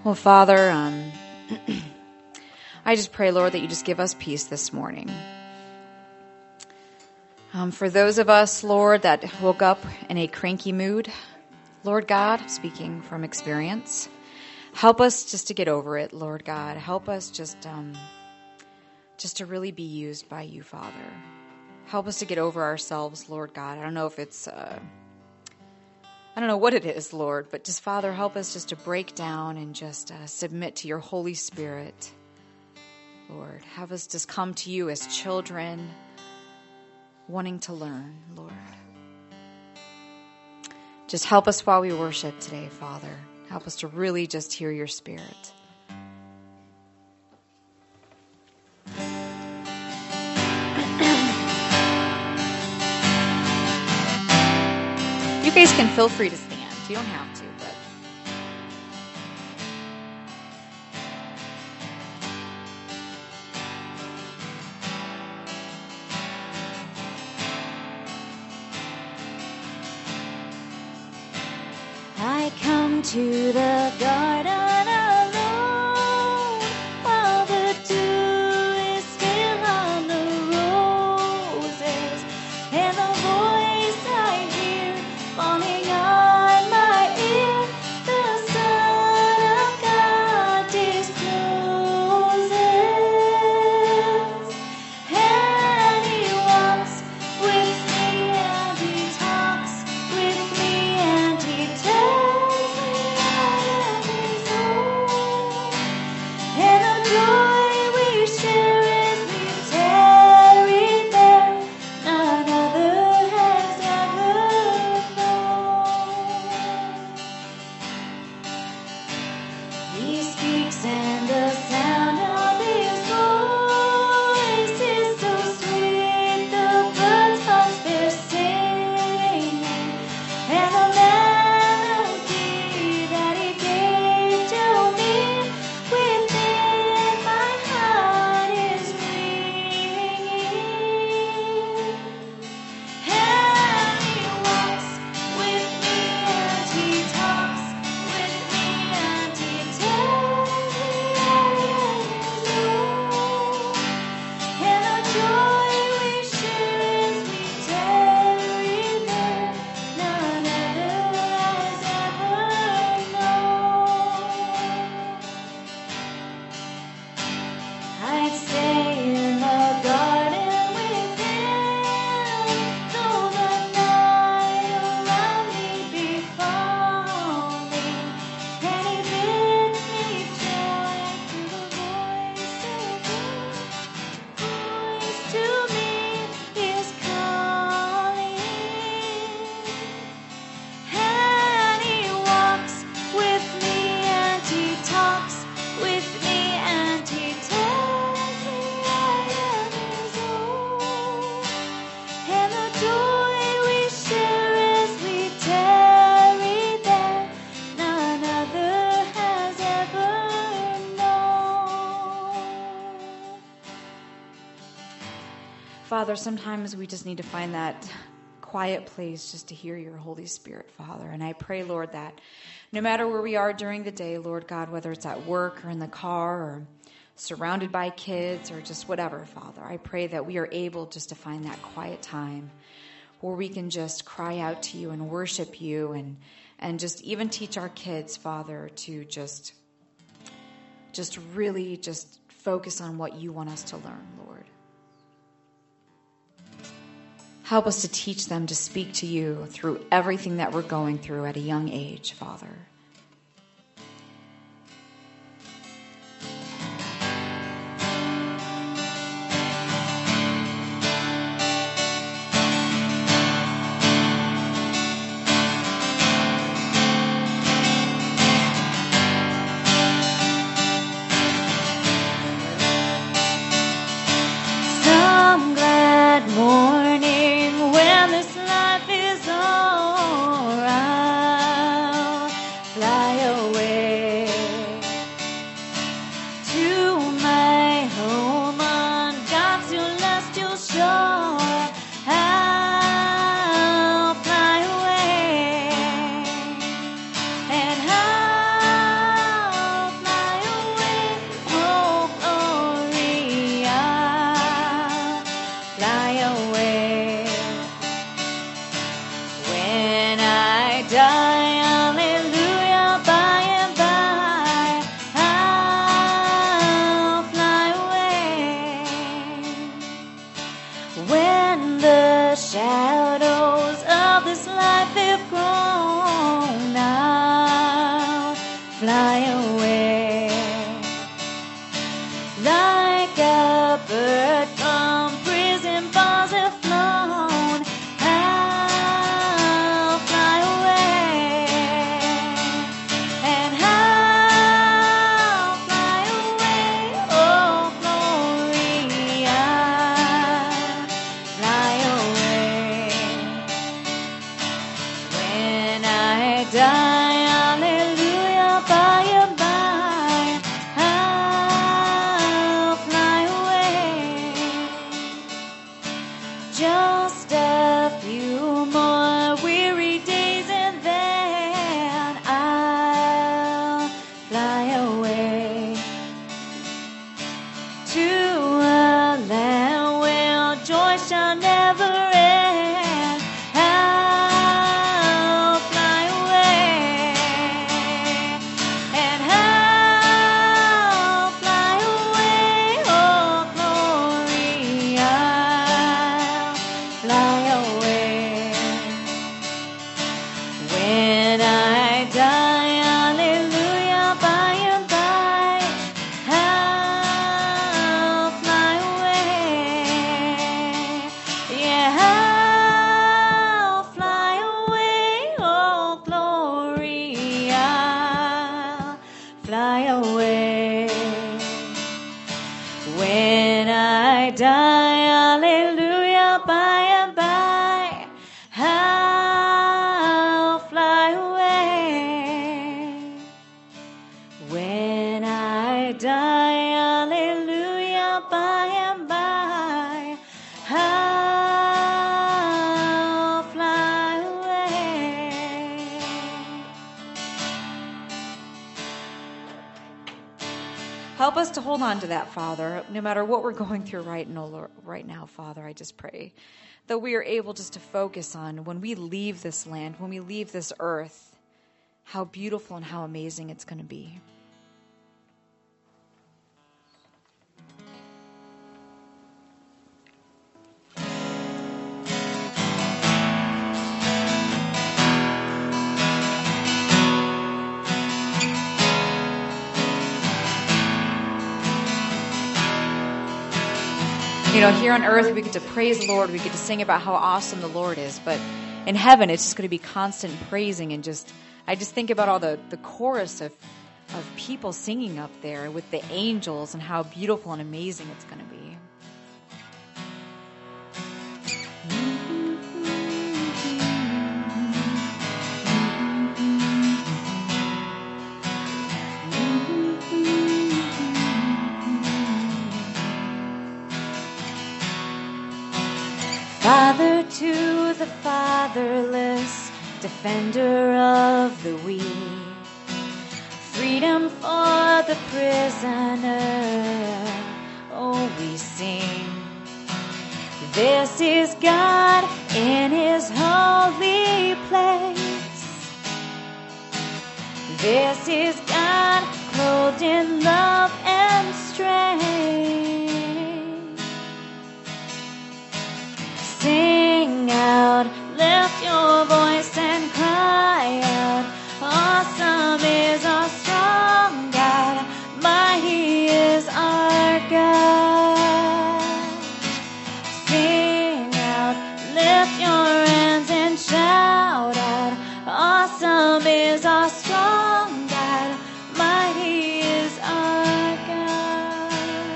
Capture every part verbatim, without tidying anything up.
Well, Father, um, I just pray, Lord, that you just give us peace this morning. Um, for those of us, Lord, that woke up in a cranky mood, Lord God, speaking from experience, help us just to get over it, Lord God. Help us just, um, just to really be used by you, Father. Help us to get over ourselves, Lord God. I don't know if it's... Uh, I don't know what it is, Lord, but just, Father, help us just to break down and just uh, submit to your Holy Spirit. Lord, have us just come to you as children wanting to learn, Lord. Just help us while we worship today, Father. Help us to really just hear your Spirit. You guys can feel free to stand. You don't have to, but... I come to the garden alone while the dew is still on the roses, and the voice I hear falling on my ear, the Son of God discloses, and he walks with me and he talks with me and he tells me I am his own, and the joy we share as we tarry there, none other has ever known. He speaks and the sound of his voice is so sweet, the birds hush their singing, and the melody that he gave to me within my heart is ringing. And he walks with me and he talks with me and he tells me I am his own, and the joy we share as we tarry there, none other has ever known. I'd stay in the garden with him, though the night around me be falling, and he bids me joy through the voice of God. Voice to me is calling, and he walks with me and he talks with me and he tells me I am his own, and the joy we share as we tarry there, none other has ever known. Father, sometimes we just need to find that quiet place just to hear your Holy Spirit, Father. And I pray, Lord, that no matter where we are during the day, Lord God, whether it's at work or in the car or surrounded by kids or just whatever, Father, I pray that we are able just to find that quiet time where we can just cry out to you and worship you and, and just even teach our kids, Father, to just, just really just focus on what you want us to learn, Lord. Help us to teach them to speak to you through everything that we're going through at a young age, Father. Some glad morning when this life is all around, fly away. Like a bird from prison bars have flown, I'll fly away. And I'll fly away, oh glory, I'll fly away. When I die, hallelujah, by and by, I'll fly away. Just a few more weary days and then I'll fly away to a land where joy shall never end. I'll fly away. And I'll fly away, oh glory, I'll fly away. When I die, hallelujah, by and by, I'll fly away. Yeah, I'll fly away, oh glory, I'll fly away. When I die, hallelujah, by and by, I'll fly away. When I die, hallelujah, by and by, I'll fly away. Help us to hold on to that, Father, no matter what we're going through right now, right now, Father. I just pray that we are able just to focus on when we leave this land, when we leave this earth, how beautiful and how amazing it's going to be. You know, here on earth, we get to praise the Lord. We get to sing about how awesome the Lord is. But in heaven, it's just going to be constant praising. And just, I just think about all the, the chorus of, of people singing up there with the angels and how beautiful and amazing it's going to be. Father to the fatherless, defender of the weak, freedom for the prisoner, oh we sing. This is God in His holy place. This is God clothed in love and strength. Sing out, lift your voice and cry out. Awesome is our strong God, mighty is our God. Sing out, lift your hands and shout out. Awesome is our strong God, mighty is our God.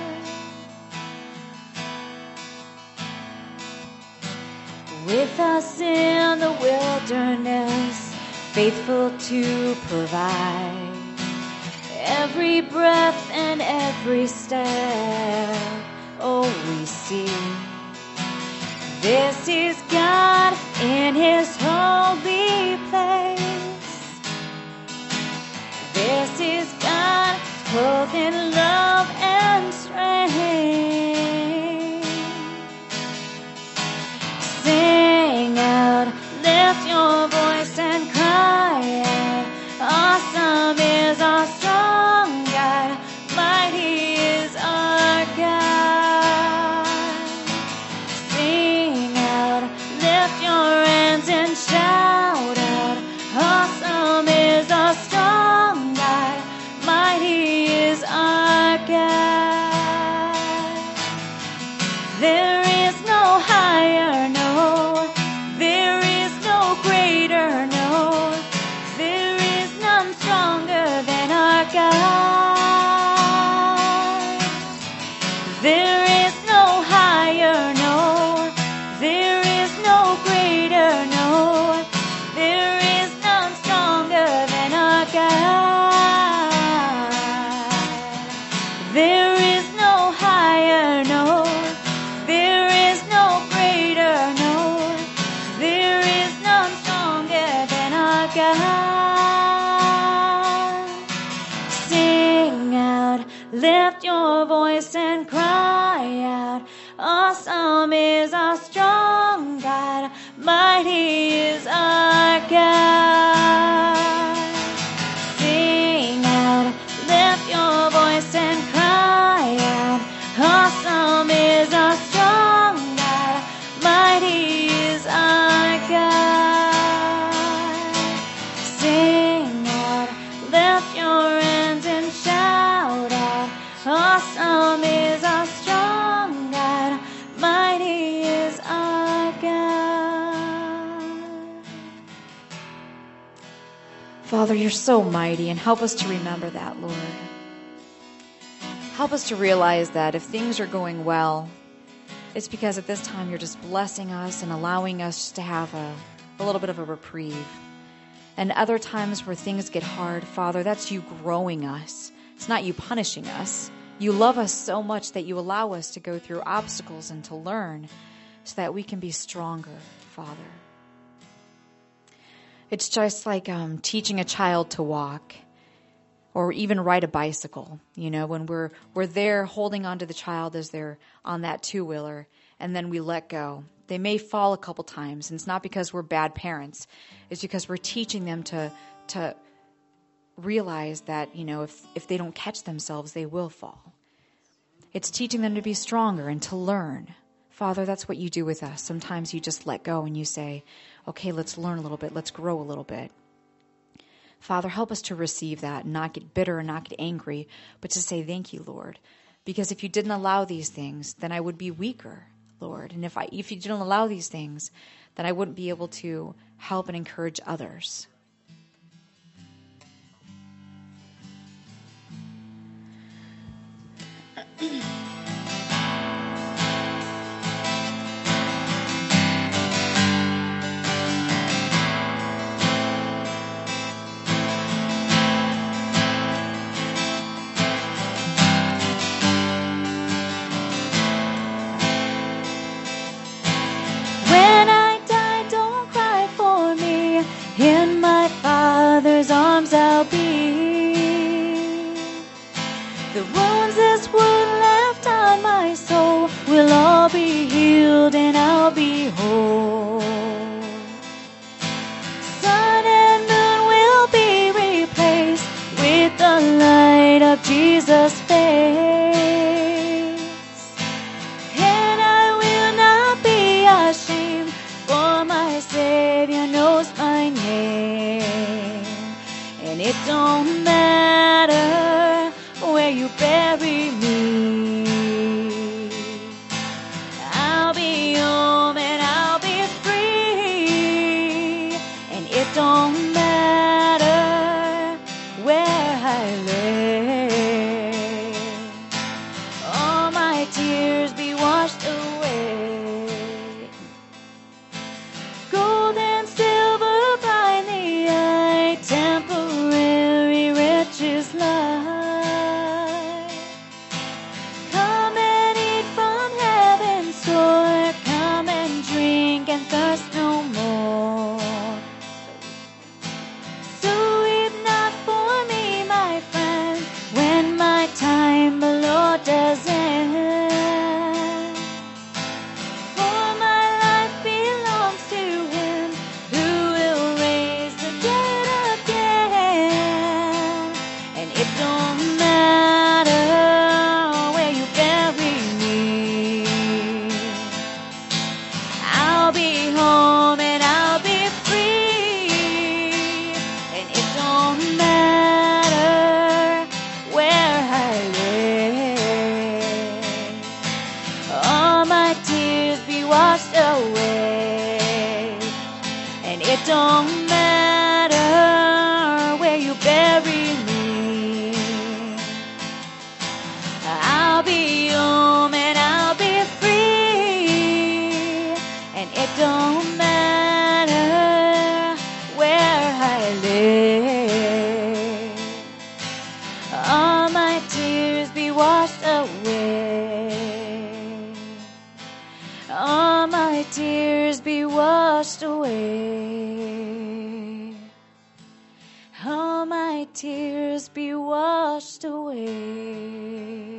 With us in the wilderness, faithful to provide every breath and every step, oh we see. This is God in His holy place. This is God clothed in love and strength. Sing out, lift your voice and cry out. Awesome is our strong God, mighty is our God. Sing out, lift your hands and shout out. Awesome is our strong God, God. Sing out, lift your voice and cry out. Awesome is our strong God, mighty is our God. Sing out, lift your voice and cry out. Awesome is our strong God, mighty is our God. Sing out, lift your hands and shout out. Awesome is our strong God, mighty is our God. Father, you're so mighty, and help us to remember that, Lord. Help us to realize that if things are going well, it's because at this time you're just blessing us and allowing us to have a, a little bit of a reprieve. And other times where things get hard, Father, that's you growing us. It's not you punishing us. You love us so much that you allow us to go through obstacles and to learn so that we can be stronger, Father. It's just like um, teaching a child to walk or even ride a bicycle. You know, when we're we're there holding onto the child as they're on that two-wheeler, and then we let go. They may fall a couple times, and it's not because we're bad parents. It's because we're teaching them to to realize that, you know, if, if they don't catch themselves, they will fall. It's teaching them to be stronger and to learn. Father, that's what you do with us. Sometimes you just let go and you say, okay, let's learn a little bit. Let's grow a little bit. Father, help us to receive that and not get bitter and not get angry, but to say thank you, Lord. Because if you didn't allow these things, then I would be weaker, Lord. And if I if you didn't allow these things, then I wouldn't be able to help and encourage others. When I die, don't cry for me. In my Father's arms I'll be. The wounds this wound left on my soul will all be healed and I'll be whole. Sun and moon will be replaced with the light of Jesus' face. And I will not be ashamed, for my Savior knows my name. And it don't matter where you bury me. I'll be home and I'll be free. And it don't matter where I lay. All my tears be washed away. Gold and silver blind the eye, temporary riches lie. Come and eat from heaven's store, come and drink and thirst no more. washed away.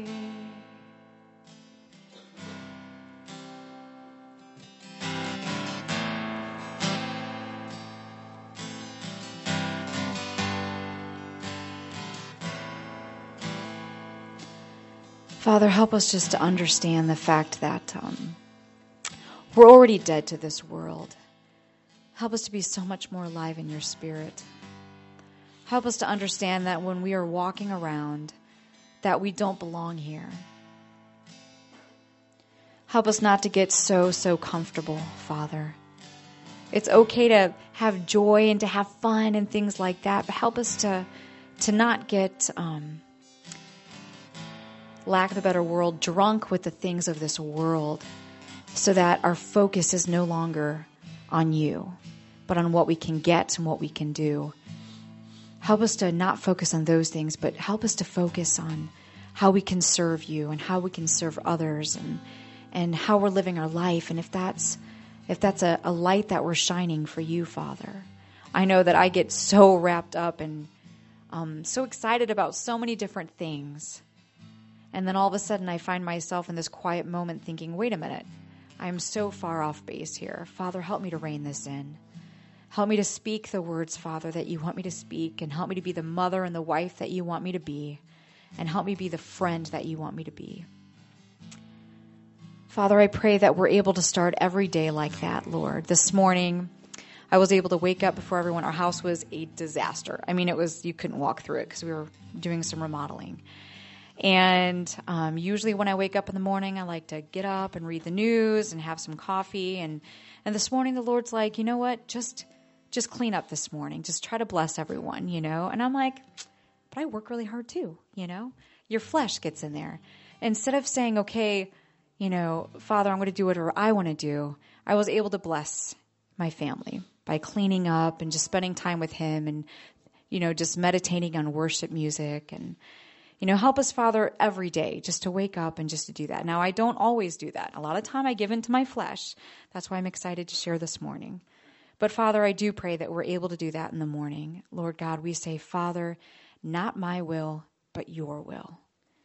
Father, help us just to understand the fact that um, we're already dead to this world. Help us to be so much more alive in your spirit. Help us to understand that when we are walking around, that we don't belong here. Help us not to get so, so comfortable, Father. It's okay to have joy and to have fun and things like that, but help us to, to not get... Um, lack of a better word, drunk with the things of this world, so that our focus is no longer on you, but on what we can get and what we can do. Help us to not focus on those things, but help us to focus on how we can serve you and how we can serve others, and and how we're living our life, and if that's if that's a, a light that we're shining for you, Father. I know that I get so wrapped up and um, so excited about so many different things. And then all of a sudden I find myself in this quiet moment thinking, wait a minute, I'm so far off base here. Father, help me to rein this in. Help me to speak the words, Father, that you want me to speak, and help me to be the mother and the wife that you want me to be, and help me be the friend that you want me to be. Father, I pray that we're able to start every day like that, Lord. This morning, I was able to wake up before everyone. Our house was a disaster. I mean, it was, you couldn't walk through it because we were doing some remodeling. And um, usually when I wake up in the morning, I like to get up and read the news and have some coffee. And, and this morning the Lord's like, you know what, just just clean up this morning. Just try to bless everyone, you know. And I'm like, but I work really hard too, you know. Your flesh gets in there. Instead of saying, okay, you know, Father, I'm going to do whatever I want to do, I was able to bless my family by cleaning up and just spending time with him and, you know, just meditating on worship music. And you know, help us, Father, every day just to wake up and just to do that. Now, I don't always do that. A lot of time I give into my flesh. That's why I'm excited to share this morning. But, Father, I do pray that we're able to do that in the morning. Lord God, we say, Father, not my will, but your will.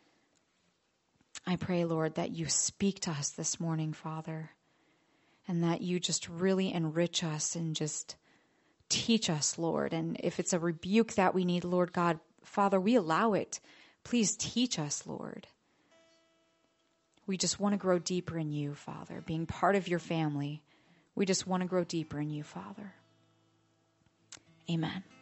I pray, Lord, that you speak to us this morning, Father, and that you just really enrich us and just teach us, Lord. And if it's a rebuke that we need, Lord God, Father, we allow it. Please teach us, Lord. We just want to grow deeper in you, Father. Being part of your family, we just want to grow deeper in you, Father. Amen.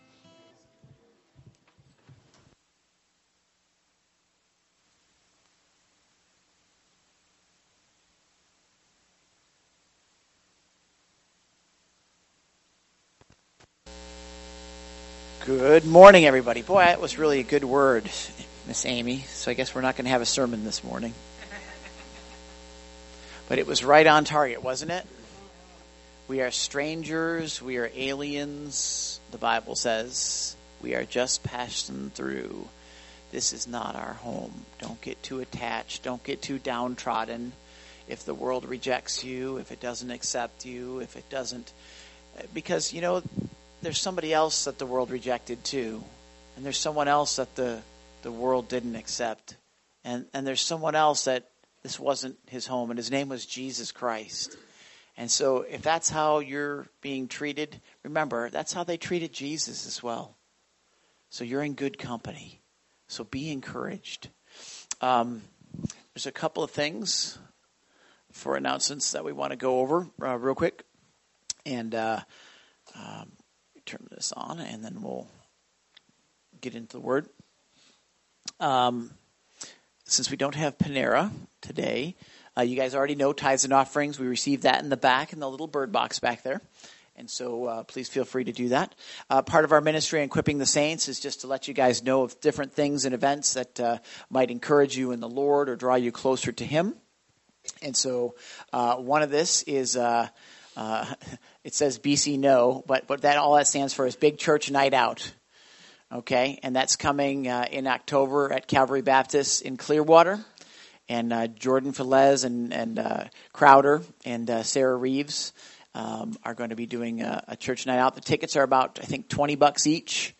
Good morning, everybody. Boy, that was really a good word, Miss Amy. So I guess we're not going to have a sermon this morning. But it was right on target, wasn't it? We are strangers. We are aliens, the Bible says. We are just passing through. This is not our home. Don't get too attached. Don't get too downtrodden. If the world rejects you, if it doesn't accept you, if it doesn't... Because, you know... There's somebody else that the world rejected too. And there's someone else that the, the world didn't accept. And, and there's someone else that this wasn't his home. And his name was Jesus Christ. And so if that's how you're being treated, remember, that's how they treated Jesus as well. So you're in good company. So be encouraged. Um, there's a couple of things for announcements that we want to go over uh, real quick. And... Uh, um, turn this on, and then we'll get into the word. Um, since we don't have Panera today, uh, you guys already know tithes and offerings. We received that in the back in the little bird box back there. And so uh, please feel free to do that. Uh, part of our ministry in Equipping the Saints is just to let you guys know of different things and events that uh, might encourage you in the Lord or draw you closer to Him. And so uh, one of this is... Uh, Uh, it says B C No, but, but that all that stands for is Big Church Night Out. Okay, and that's coming uh, in October at Calvary Baptist in Clearwater. And uh, Jordan Velez and, and uh, Crowder and uh, Sarah Reeves um, are going to be doing a, a church night out. The tickets are about, I think, twenty bucks each.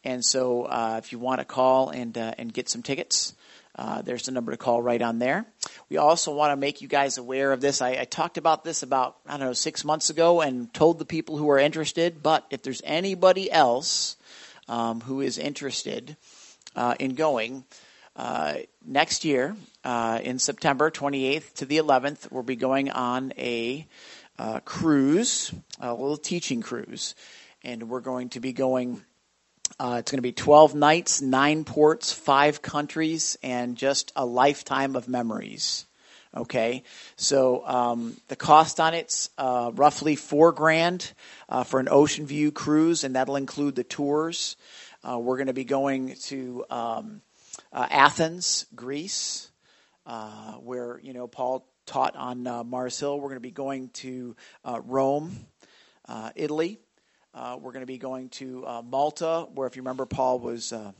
And so uh, if you want to call and uh, and get some tickets, uh, there's the number to call right on there. We also want to make you guys aware of this. I, I talked about this about, I don't know, six months ago and told the people who are interested. But if there's anybody else um, who is interested uh, in going, uh, next year uh, in September twenty-eighth to the eleventh, we'll be going on a uh, cruise, a little teaching cruise. And we're going to be going... Uh, it's going to be twelve nights, nine ports, five countries, and just a lifetime of memories. Okay, so um, the cost on it's uh, roughly four grand uh, for an ocean view cruise, and that'll include the tours. Uh, we're going to be going to um, uh, Athens, Greece, uh, where you know Paul taught on uh, Mars Hill. We're going to be going to uh, Rome, uh, Italy. Uh, we're going to be going to uh, Malta, where, if you remember, Paul was uh,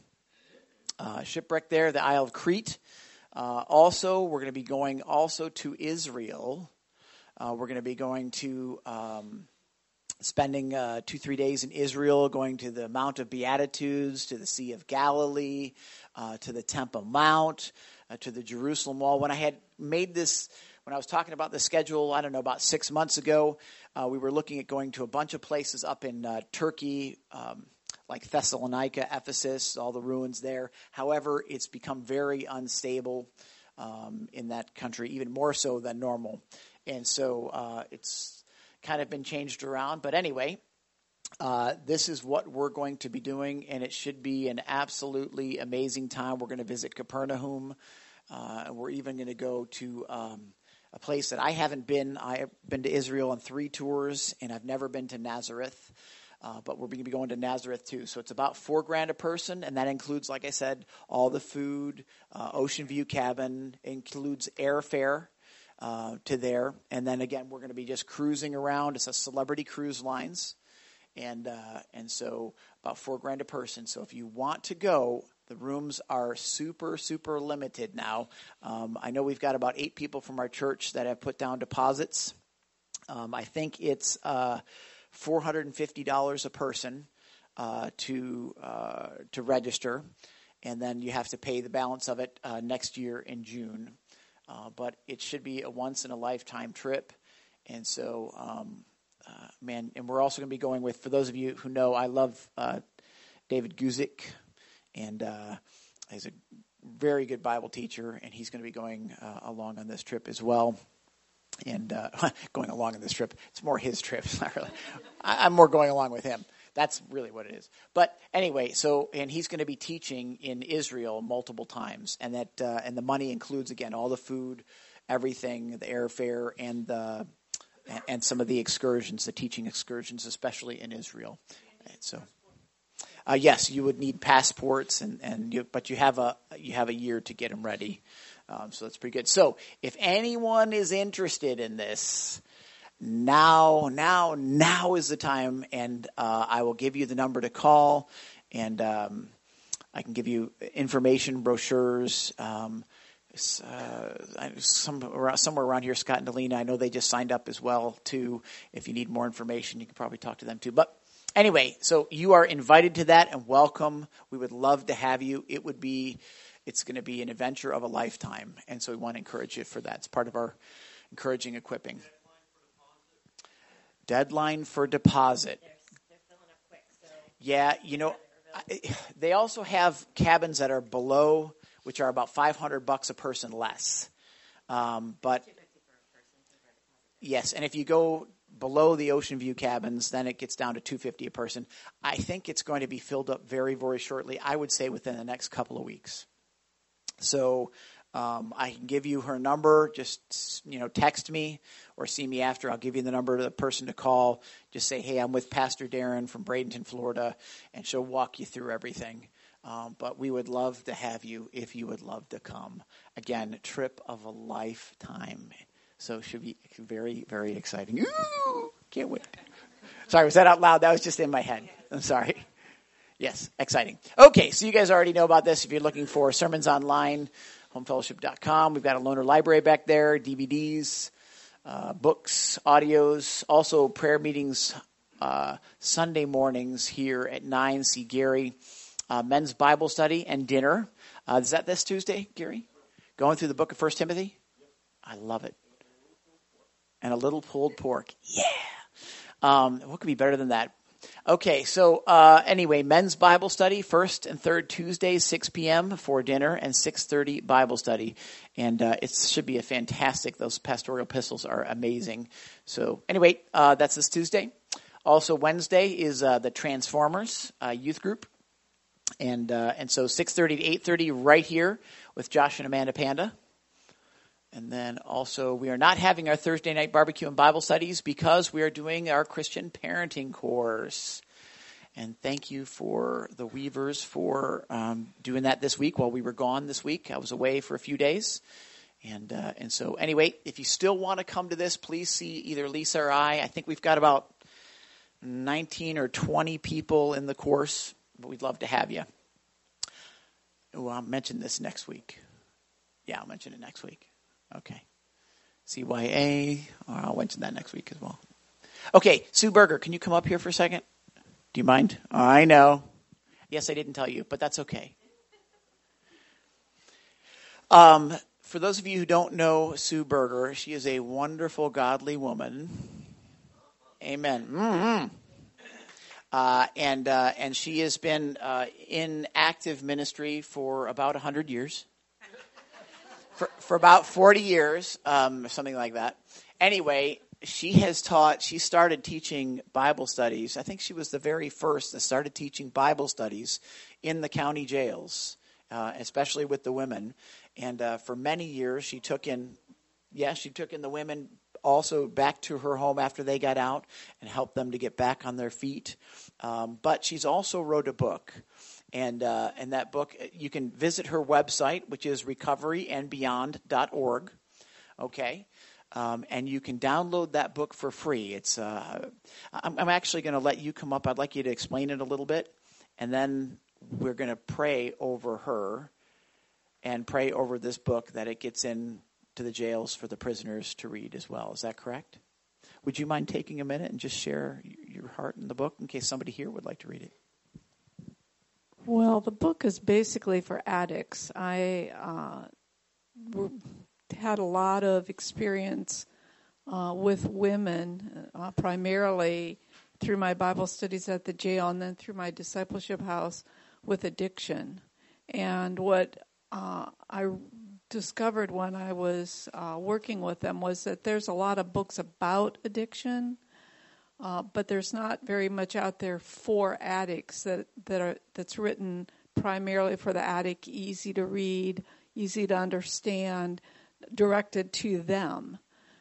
uh, shipwrecked there, the Isle of Crete. Uh, also, we're going to be going also to Israel. Uh, we're going to be going to um, spending uh, two, three days in Israel, going to the Mount of Beatitudes, to the Sea of Galilee, uh, to the Temple Mount, uh, to the Jerusalem Wall. When I had made this... When I was talking about the schedule, I don't know, about six months ago, uh, we were looking at going to a bunch of places up in uh, Turkey, um, like Thessalonica, Ephesus, all the ruins there. However, it's become very unstable um, in that country, even more so than normal. And so uh, it's kind of been changed around. But anyway, uh, this is what we're going to be doing, and it should be an absolutely amazing time. We're going to visit Capernaum. Uh, we're even going to go to... Um, a place that I haven't been. I've been to Israel on three tours, and I've never been to Nazareth. Uh, but we're going to be going to Nazareth too. So it's about four grand a person, and that includes, like I said, all the food, uh, ocean view cabin, includes airfare uh, to there. And then again, we're going to be just cruising around. It's a Celebrity Cruise Lines, and uh, and so about four grand a person. So if you want to go, the rooms are super, super limited now. Um, I know we've got about eight people from our church that have put down deposits. Um, I think it's uh, four hundred fifty dollars a person uh, to uh, to register, and then you have to pay the balance of it uh, next year in June. Uh, but it should be a once-in-a-lifetime trip, and so, um, uh, man, and we're also going to be going with, for those of you who know, I love uh, David Guzik. And uh, he's a very good Bible teacher, and he's going to be going uh, along on this trip as well. And uh, going along on this trip, it's more his trip. It's not really. I, I'm more going along with him. That's really what it is. But anyway, so and he's going to be teaching in Israel multiple times, and that uh, and the money includes again all the food, everything, the airfare, and the and some of the excursions, the teaching excursions, especially in Israel. And so. Uh, yes, you would need passports, and, and you, but you have a you have a year to get them ready, um, so that's pretty good. So, if anyone is interested in this, now, now, now is the time, and uh, I will give you the number to call, and um, I can give you information, brochures. Um, uh, some around, somewhere around here, Scott and Delina, I know they just signed up as well too. If you need more information, you can probably talk to them too. But anyway, so you are invited to that and welcome. We would love to have you. It would be, it's going to be an adventure of a lifetime. And so we want to encourage you for that. It's part of our encouraging equipping. Deadline for deposit. They're, they're filling up quick. So yeah, you know, I, they also have cabins that are below, which are about five hundred bucks a person less. Um, but yes, and if you go below the ocean view cabins, then it gets down to two hundred fifty dollars a person. I think it's going to be filled up very, very shortly. I would say within the next couple of weeks. So um, I can give you her number. Just, you know, text me or see me after. I'll give you the number to the person to call. Just say, hey, I'm with Pastor Darren from Bradenton, Florida, and she'll walk you through everything. Um, but we would love to have you if you would love to come. Again, trip of a lifetime. So it should be very, very exciting. Ooh, can't wait. Sorry, was that out loud? That was just in my head. I'm sorry. Yes, exciting. Okay, so you guys already know about this. If you're looking for sermons online, home fellowship dot com. We've got a loaner library back there, D V Ds, uh, books, audios, also prayer meetings uh, Sunday mornings here at nine. See Gary uh, men's Bible study and dinner. Uh, is that this Tuesday, Gary? Going through the book of First Timothy? I love it. And a little pulled pork. Yeah. Um, what could be better than that? Okay, so uh, anyway, men's Bible study, first and third Tuesdays, six p.m. for dinner, and six thirty Bible study. And uh, it should be a fantastic, those pastoral epistles are amazing. So anyway, uh, that's this Tuesday. Also Wednesday is uh, the Transformers uh, youth group. And uh, and so six thirty to eight thirty right here with Josh and Amanda Panda. And then also we are not having our Thursday night barbecue and Bible studies because we are doing our Christian parenting course. And thank you for the Weavers for um, doing that this week while we were gone this week. I was away for a few days. And uh, and so anyway, if you still want to come to this, please see either Lisa or I. I think we've got about nineteen or twenty people in the course, but we'd love to have you. Oh, I'll mention this next week. Yeah, I'll mention it next week. Okay. C Y A, or I'll mention that next week as well. Okay, Sue Berger, can you come up here for a second? Do you mind? Oh, I know. Yes, I didn't tell you, but that's okay. Um, for those of you who don't know Sue Berger, she is a wonderful, godly woman. Amen. Mm-hmm. Uh, and uh, and she has been uh, in active ministry for about one hundred years. For, for about forty years, um, something like that. Anyway, she has taught, she started teaching Bible studies. I think she was the very first that started teaching Bible studies in the county jails, uh, especially with the women. And uh, for many years, she took in, yeah, she took in the women also back to her home after they got out and helped them to get back on their feet. Um, but she's also wrote a book. And uh, and that book, you can visit her website, which is recovery and beyond dot org, okay? Um, and you can download that book for free. It's uh, I'm, I'm actually going to let you come up. I'd like you to explain it a little bit, and then we're going to pray over her and pray over this book that it gets in to the jails for the prisoners to read as well. Is that correct? Would you mind taking a minute and just share your heart in the book in case somebody here would like to read it? Well, the book is basically for addicts. I uh, were, had a lot of experience uh, with women, uh, primarily through my Bible studies at the jail and then through my discipleship house with addiction. And what uh, I discovered when I was uh, working with them was that there's a lot of books about addiction, Uh, but there's not very much out there for addicts that, that are that's written primarily for the addict, easy to read, easy to understand, directed to them.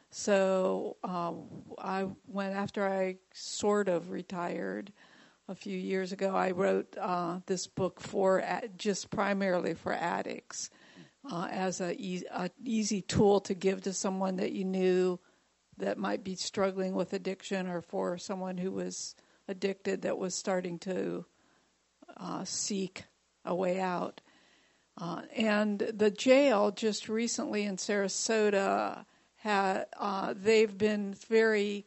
So uh, I went after I sort of retired a few years ago. I wrote uh, this book for just primarily for addicts uh, as a, e- a easy tool to give to someone that you knew that might be struggling with addiction, or for someone who was addicted that was starting to uh, seek a way out. Uh, and the jail just recently in Sarasota, had uh, they've been very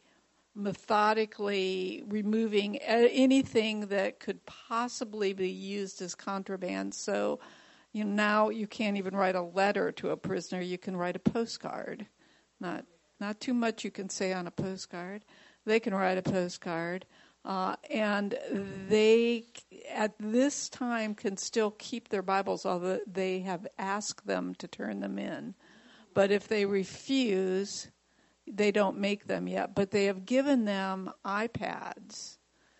methodically removing anything that could possibly be used as contraband. So you know, now you can't even write a letter to a prisoner. You can write a postcard. Not Not too much you can say on a postcard. They can write a postcard. Uh, and they, at this time, can still keep their Bibles, although they have asked them to turn them in. But if they refuse, they don't make them yet. But they have given them iPads.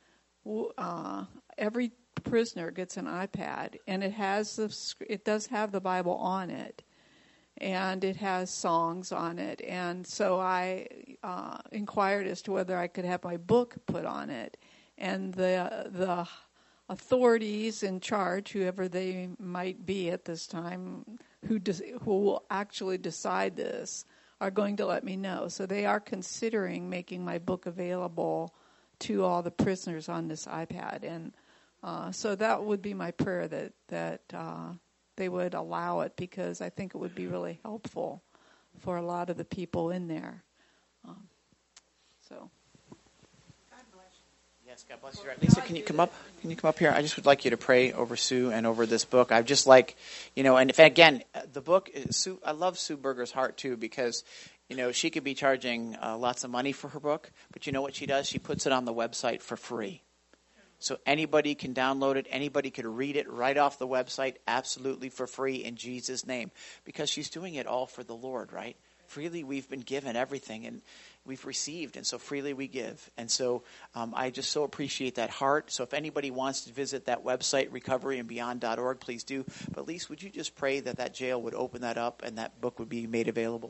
Uh, every prisoner gets an iPad, and it has the, it does have the Bible on it. And it has songs on it. And so I uh, inquired as to whether I could have my book put on it. And the the authorities in charge, whoever they might be at this time, who des- who will actually decide this, are going to let me know. So they are considering making my book available to all the prisoners on this iPad. And uh, so that would be my prayer, that that uh, they would allow it, because I think it would be really helpful for a lot of the people in there. Um, so. God bless you. Yes, God bless you. Lisa, can you come up? Can you come up here? I just would like you to pray over Sue and over this book. I'd just like, you know, and if again, the book, Sue, I love Sue Berger's heart too, because, you know, she could be charging uh, lots of money for her book, but you know what she does? She puts it on the website for free. So anybody can download it. Anybody could read it right off the website, absolutely for free in Jesus' name, because she's doing it all for the Lord, right? Freely we've been given everything, and we've received, and so freely we give. And so um, I just so appreciate that heart. So if anybody wants to visit that website, recovery and beyond dot org, please do. But Lise, would you just pray that that jail would open that up and that book would be made available?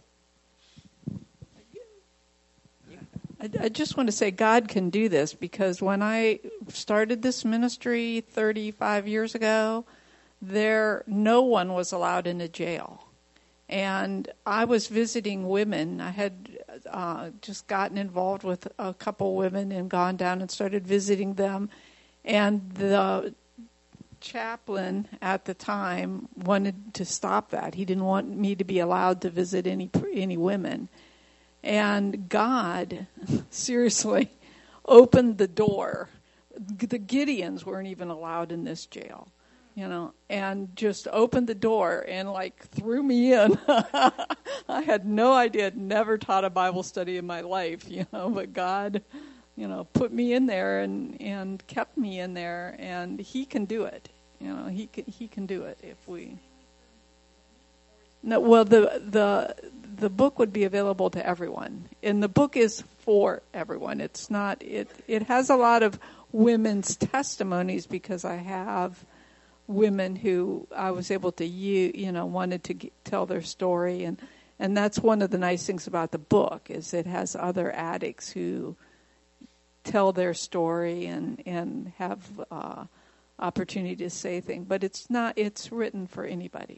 I, I just want to say God can do this, because when I started this ministry thirty-five years ago, there no one was allowed in a jail. And I was visiting women. I had uh, just gotten involved with a couple women and gone down and started visiting them. And the chaplain at the time wanted to stop that. He didn't want me to be allowed to visit any any women. And God, seriously, opened the door. The Gideons weren't even allowed in this jail. You know, and just opened the door and like threw me in. I had no idea, I'd never taught a Bible study in my life, you know, but God, you know, put me in there and, and kept me in there, and He can do it. You know, He can, He can do it if we. No, well, the the the book would be available to everyone, and the book is for everyone. It's not. It it has a lot of women's testimonies, because I have women who I was able to, you, you know, wanted to get, tell their story. And, and that's one of the nice things about the book, is it has other addicts who tell their story and, and have uh, opportunity to say things. But it's not, it's written for anybody.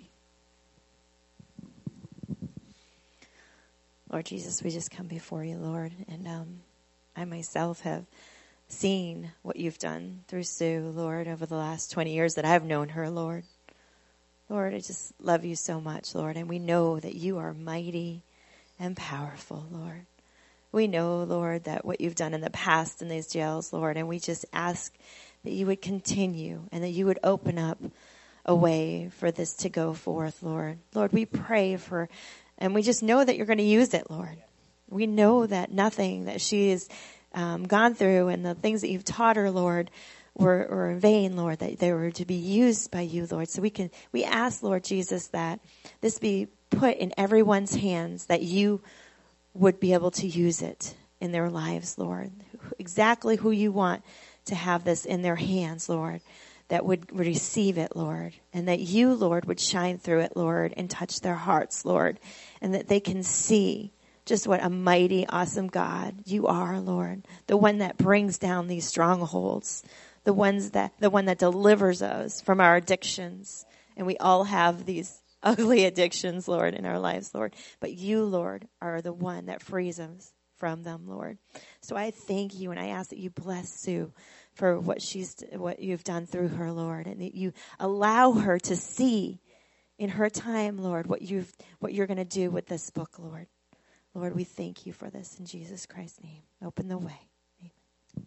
Lord Jesus, we just come before you, Lord. And um, I myself have seen what you've done through Sue, Lord, over the last twenty years that I've known her, Lord. Lord, I just love you so much, Lord, and we know that you are mighty and powerful, Lord. We know, Lord, that what you've done in the past in these jails, Lord, and we just ask that you would continue and that you would open up a way for this to go forth, Lord. Lord, we pray for, and we just know that you're going to use it, Lord. We know that nothing that she is Um, gone through and the things that you've taught her, Lord, were, were in vain, Lord, that they were to be used by you, Lord. So we can, we ask, Lord Jesus, that this be put in everyone's hands, that you would be able to use it in their lives, Lord. Exactly who you want to have this in their hands, Lord, that would receive it, Lord, and that you, Lord, would shine through it, Lord, and touch their hearts, Lord, and that they can see just what a mighty, awesome God you are, Lord. The one that brings down these strongholds. The ones that, the one that delivers us from our addictions. And we all have these ugly addictions, Lord, in our lives, Lord. But you, Lord, are the one that frees us from them, Lord. So I thank you, and I ask that you bless Sue for what she's, what you've done through her, Lord. And that you allow her to see in her time, Lord, what you've, what you're going to do with this book, Lord. Lord, we thank you for this in Jesus Christ's name. Open the way. Amen.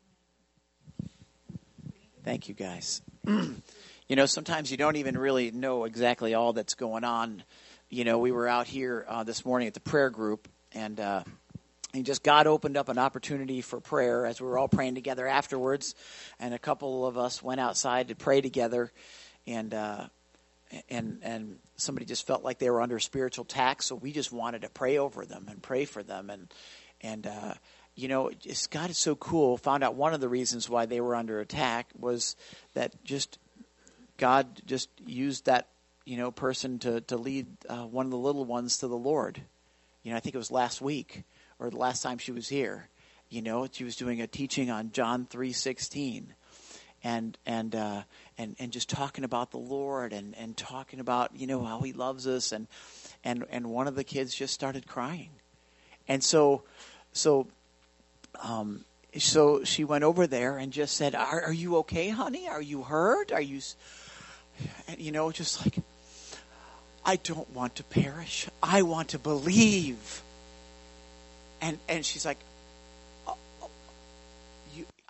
Thank you, guys. You know, sometimes you don't even really know exactly all that's going on. You know, we were out here uh, this morning at the prayer group, and, uh, and just God opened up an opportunity for prayer as we were all praying together afterwards. And a couple of us went outside to pray together, and uh, and and somebody just felt like they were under spiritual attack, so we just wanted to pray over them and pray for them. And, and uh, you know, just, God is so cool. Found out one of the reasons why they were under attack was that just God just used that, you know, person to, to lead uh, one of the little ones to the Lord. You know, I think it was last week or the last time she was here. You know, she was doing a teaching on John three sixteen. And and uh, and and just talking about the Lord and, and talking about, you know, how He loves us, and and and one of the kids just started crying, and so so um so she went over there and just said, "Are are you okay, honey? Are you hurt? Are you?" And, you know, just like, I don't want to perish. I want to believe. And and she's like, oh, oh, you,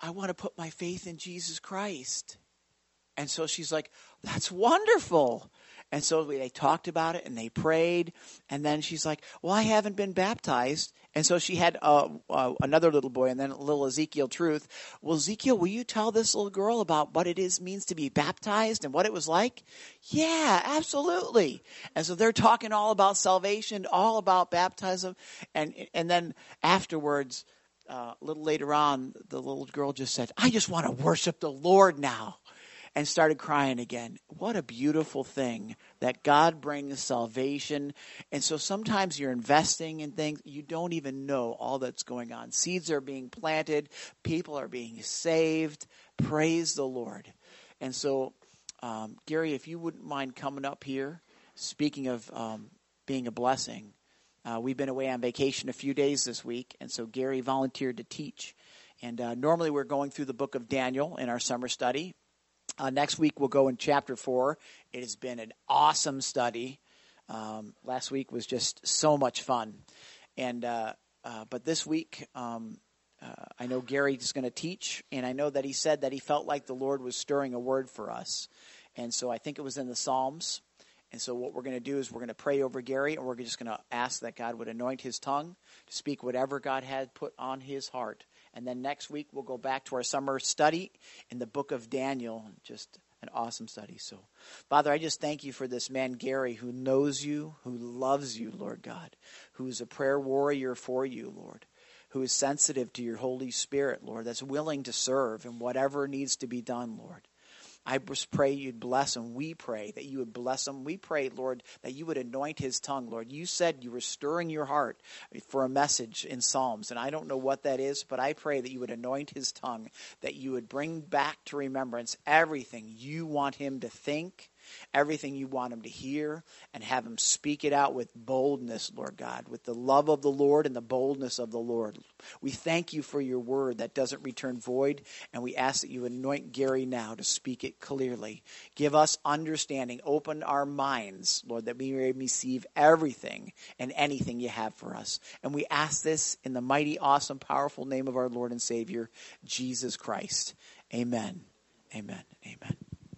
I want to put my faith in Jesus Christ. And so she's like, that's wonderful. And so they talked about it and they prayed. And then she's like, well, I haven't been baptized. And so she had uh, uh, another little boy and then little Ezekiel Truth. Well, Ezekiel, will you tell this little girl about what it is means to be baptized and what it was like? Yeah, absolutely. And so they're talking all about salvation, all about baptism. And, and then afterwards, uh, a little later on, the little girl just said, I just want to worship the Lord now. And started crying again. What a beautiful thing that God brings salvation. And so sometimes you're investing in things, you don't even know all that's going on. Seeds are being planted. People are being saved. Praise the Lord. And so, um, Gary, if you wouldn't mind coming up here, speaking of um, being a blessing, uh, we've been away on vacation a few days this week. And so Gary volunteered to teach. And uh, normally we're going through the book of Daniel in our summer study. Uh, next week we'll go in chapter four. It has been an awesome study. Um, last week was just so much fun. And uh, uh, but this week um, uh, I know Gary is going to teach, and I know that he said that he felt like the Lord was stirring a word for us. And so I think it was in the Psalms. And so what we're going to do is we're going to pray over Gary, and we're just going to ask that God would anoint his tongue to speak whatever God had put on his heart. And then next week we'll go back to our summer study in the book of Daniel. Just an awesome study. So, Father, I just thank you for this man, Gary, who knows you, who loves you, Lord God, who is a prayer warrior for you, Lord, who is sensitive to your Holy Spirit, Lord, that's willing to serve in whatever needs to be done, Lord. I just pray you'd bless him. We pray that you would bless him. We pray, Lord, that you would anoint his tongue, Lord. You said you were stirring your heart for a message in Psalms, and I don't know what that is, but I pray that you would anoint his tongue, that you would bring back to remembrance everything you want him to think, everything you want him to hear, and have him speak it out with boldness, Lord God, with the love of the Lord and the boldness of the Lord. We thank you for your word that doesn't return void, and we ask that you anoint Gary now to speak it clearly. Give us understanding. Open our minds, Lord, that we may receive everything and anything you have for us. And we ask this in the mighty, awesome, powerful name of our Lord and Savior, Jesus Christ. Amen. Amen. Amen.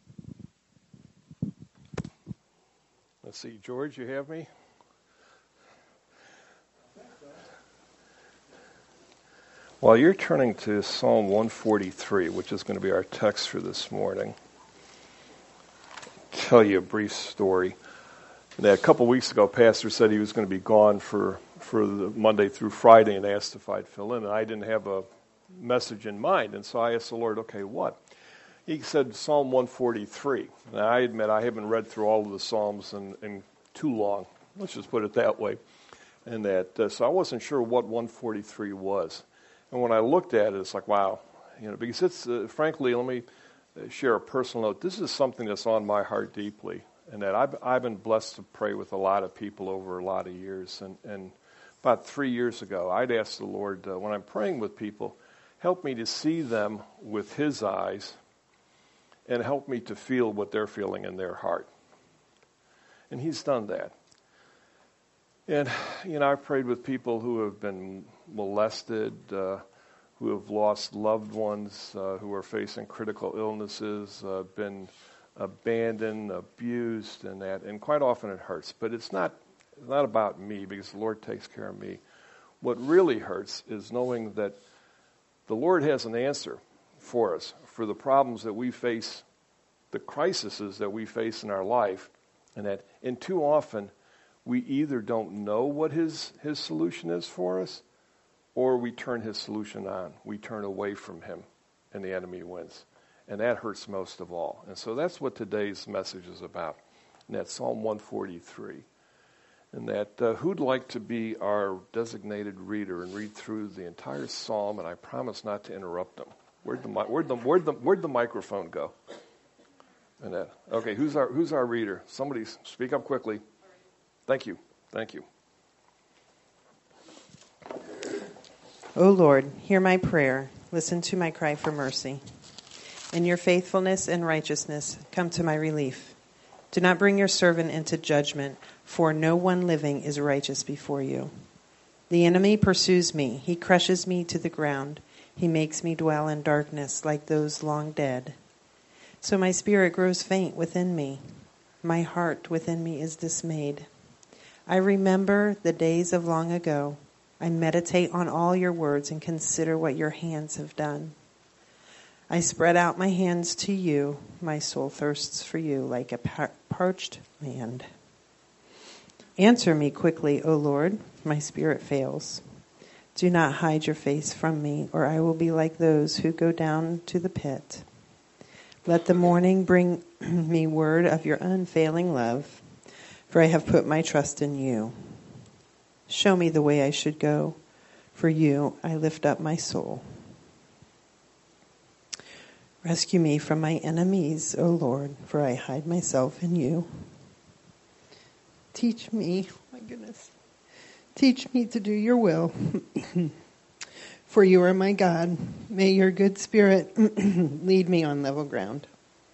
Let's see, George, you have me? While you're turning to Psalm one forty-three, which is going to be our text for this morning, I'll tell you a brief story. That a couple weeks ago, Pastor said he was going to be gone for, for the Monday through Friday and asked if I'd fill in, and I didn't have a message in mind, and so I asked the Lord, okay, what? He said Psalm one forty-three. Now, I admit I haven't read through all of the Psalms in, in too long. Let's just put it that way. And that, uh, so I wasn't sure what one forty-three was. And when I looked at it, it's like, wow. You know, because it's, uh, frankly, let me share a personal note. This is something that's on my heart deeply. And that I've, I've been blessed to pray with a lot of people over a lot of years. And, and about three years ago, I'd asked the Lord, uh, when I'm praying with people, help me to see them with his eyes and help me to feel what they're feeling in their heart. And he's done that. And, you know, I've prayed with people who have been molested, uh, who have lost loved ones, uh, who are facing critical illnesses, uh, been abandoned, abused, and that. And quite often it hurts. But it's not, it's not about me, because the Lord takes care of me. What really hurts is knowing that the Lord has an answer for us, for the problems that we face, the crises that we face in our life, and that, and too often, we either don't know what his, his solution is for us, or we turn his solution on. We turn away from him, and the enemy wins. And that hurts most of all. And so that's what today's message is about. And that's Psalm one forty-three. And that uh, who'd like to be our designated reader and read through the entire psalm, and I promise not to interrupt them. Where'd the, where'd the, where'd the, where'd the microphone go? And that, okay, who's our who's our reader? Somebody speak up quickly. Thank you. Thank you. O Lord, hear my prayer. Listen to my cry for mercy. In your faithfulness and righteousness, come to my relief. Do not bring your servant into judgment, for no one living is righteous before you. The enemy pursues me. He crushes me to the ground. He makes me dwell in darkness like those long dead. So my spirit grows faint within me. My heart within me is dismayed. I remember the days of long ago. I meditate on all your words and consider what your hands have done. I spread out my hands to you. My soul thirsts for you like a par- parched land. Answer me quickly, O Lord. My spirit fails. Do not hide your face from me, or I will be like those who go down to the pit. Let the morning bring me word of your unfailing love, for I have put my trust in you. Show me the way I should go. For you I lift up my soul. Rescue me from my enemies, O Lord, for I hide myself in you. Teach me, my goodness, teach me to do your will. For you are my God. May your good spirit lead me on level ground.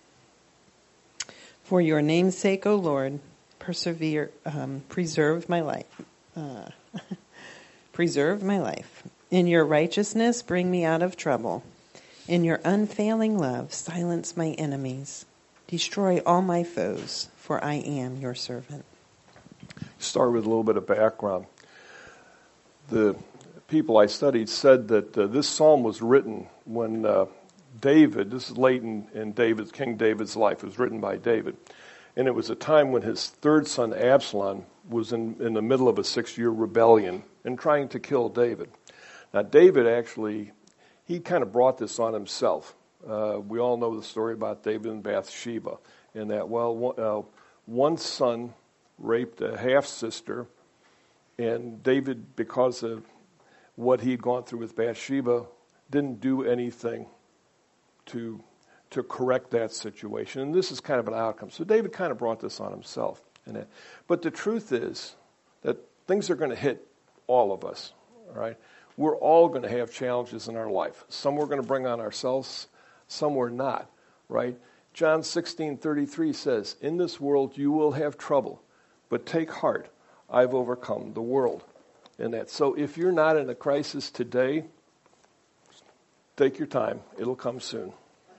For your name's sake, O Lord, persevere, um, preserve my life. Uh, preserve my life. In your righteousness, bring me out of trouble. In your unfailing love, silence my enemies. Destroy all my foes, for I am your servant. Start with a little bit of background. The people I studied said that uh, this psalm was written when uh, David, this is late in, in David's, King David's life, it was written by David. And it was a time when his third son Absalom was in, in the middle of a six-year rebellion and trying to kill David. Now David actually, he kind of brought this on himself. Uh, we all know the story about David and Bathsheba, and that, well, one, uh, one son raped a half-sister, and David, because of what he'd gone through with Bathsheba, didn't do anything to to correct that situation. And this is kind of an outcome. So David kind of brought this on himself. And it, but the truth is that things are going to hit all of us, all right? We're all going to have challenges in our life. Some we're going to bring on ourselves, some we're not, right? John sixteen thirty-three says, in this world you will have trouble, but take heart, I've overcome the world. And that. So if you're not in a crisis today, take your time. It'll come soon.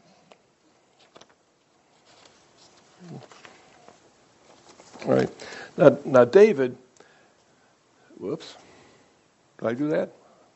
All right. Now, now David, whoops. Did I do that?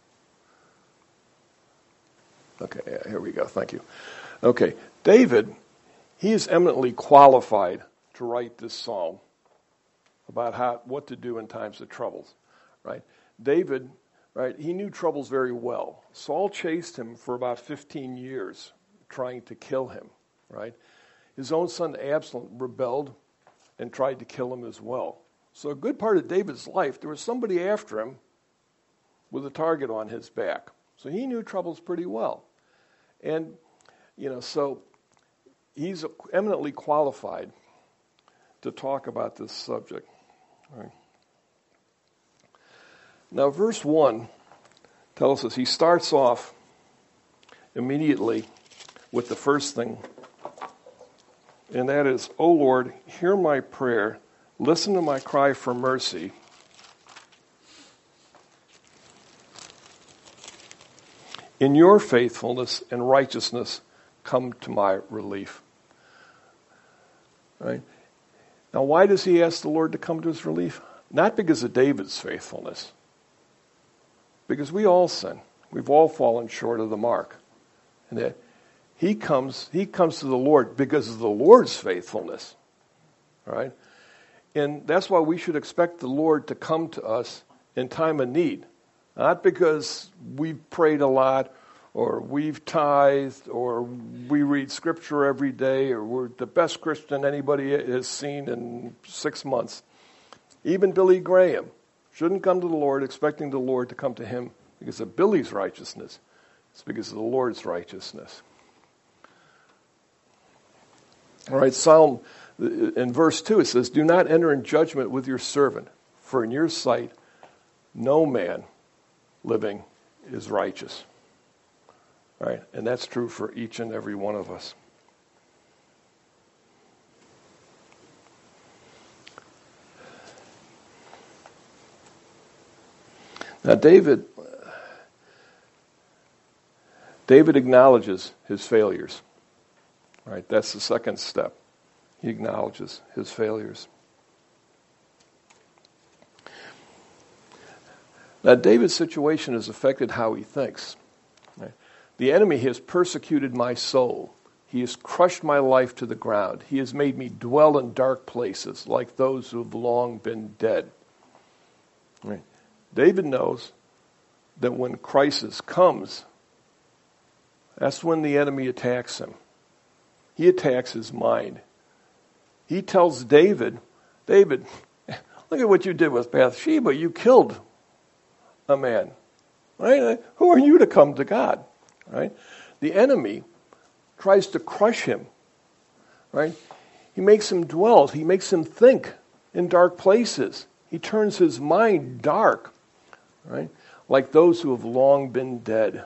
Okay, yeah, here we go. Thank you. Okay, David, he is eminently qualified to write this psalm about how what to do in times of troubles, right? David, right, he knew troubles very well. Saul chased him for about fifteen years, trying to kill him, right? His own son Absalom rebelled and tried to kill him as well. So a good part of David's life, there was somebody after him with a target on his back. So he knew troubles pretty well. And, you know, so he's eminently qualified to talk about this subject. All right. Now, verse one tells us he starts off immediately with the first thing, and that is, O Lord, hear my prayer, listen to my cry for mercy. In your faithfulness and righteousness, come to my relief. Right? Now, why does he ask the Lord to come to his relief? Not because of David's faithfulness. Because we all sin. We've all fallen short of the mark. And that he comes, he comes to the Lord because of the Lord's faithfulness. Right? And that's why we should expect the Lord to come to us in time of need. Not because we've prayed a lot, or we've tithed, or we read Scripture every day, or we're the best Christian anybody has seen in six months. Even Billy Graham shouldn't come to the Lord expecting the Lord to come to him because of Billy's righteousness. It's because of the Lord's righteousness. All right, Psalm, in verse two, it says, do not enter in judgment with your servant, for in your sight no man living is righteous. All right, and that's true for each and every one of us. Now, David, David acknowledges his failures. Right? That's the second step. He acknowledges his failures. Now, David's situation has affected how he thinks. Right? The enemy has persecuted my soul. He has crushed my life to the ground. He has made me dwell in dark places like those who have long been dead. Right? David knows that when crisis comes, that's when the enemy attacks him. He attacks his mind. He tells David, David, look at what you did with Bathsheba. You killed a man. Right? Who are you to come to God? Right? The enemy tries to crush him. Right? He makes him dwell. He makes him think in dark places. He turns his mind dark. Right? Like those who have long been dead.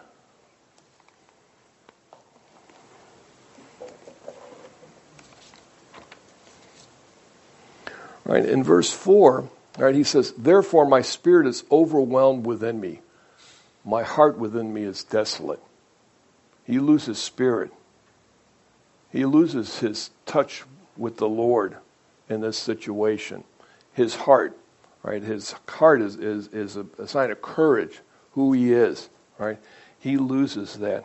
Right? In verse four, right, he says, therefore my spirit is overwhelmed within me. My heart within me is desolate. He loses spirit. He loses his touch with the Lord in this situation. His heart, right? His heart is, is, is a, a sign of courage, who he is, right? He loses that.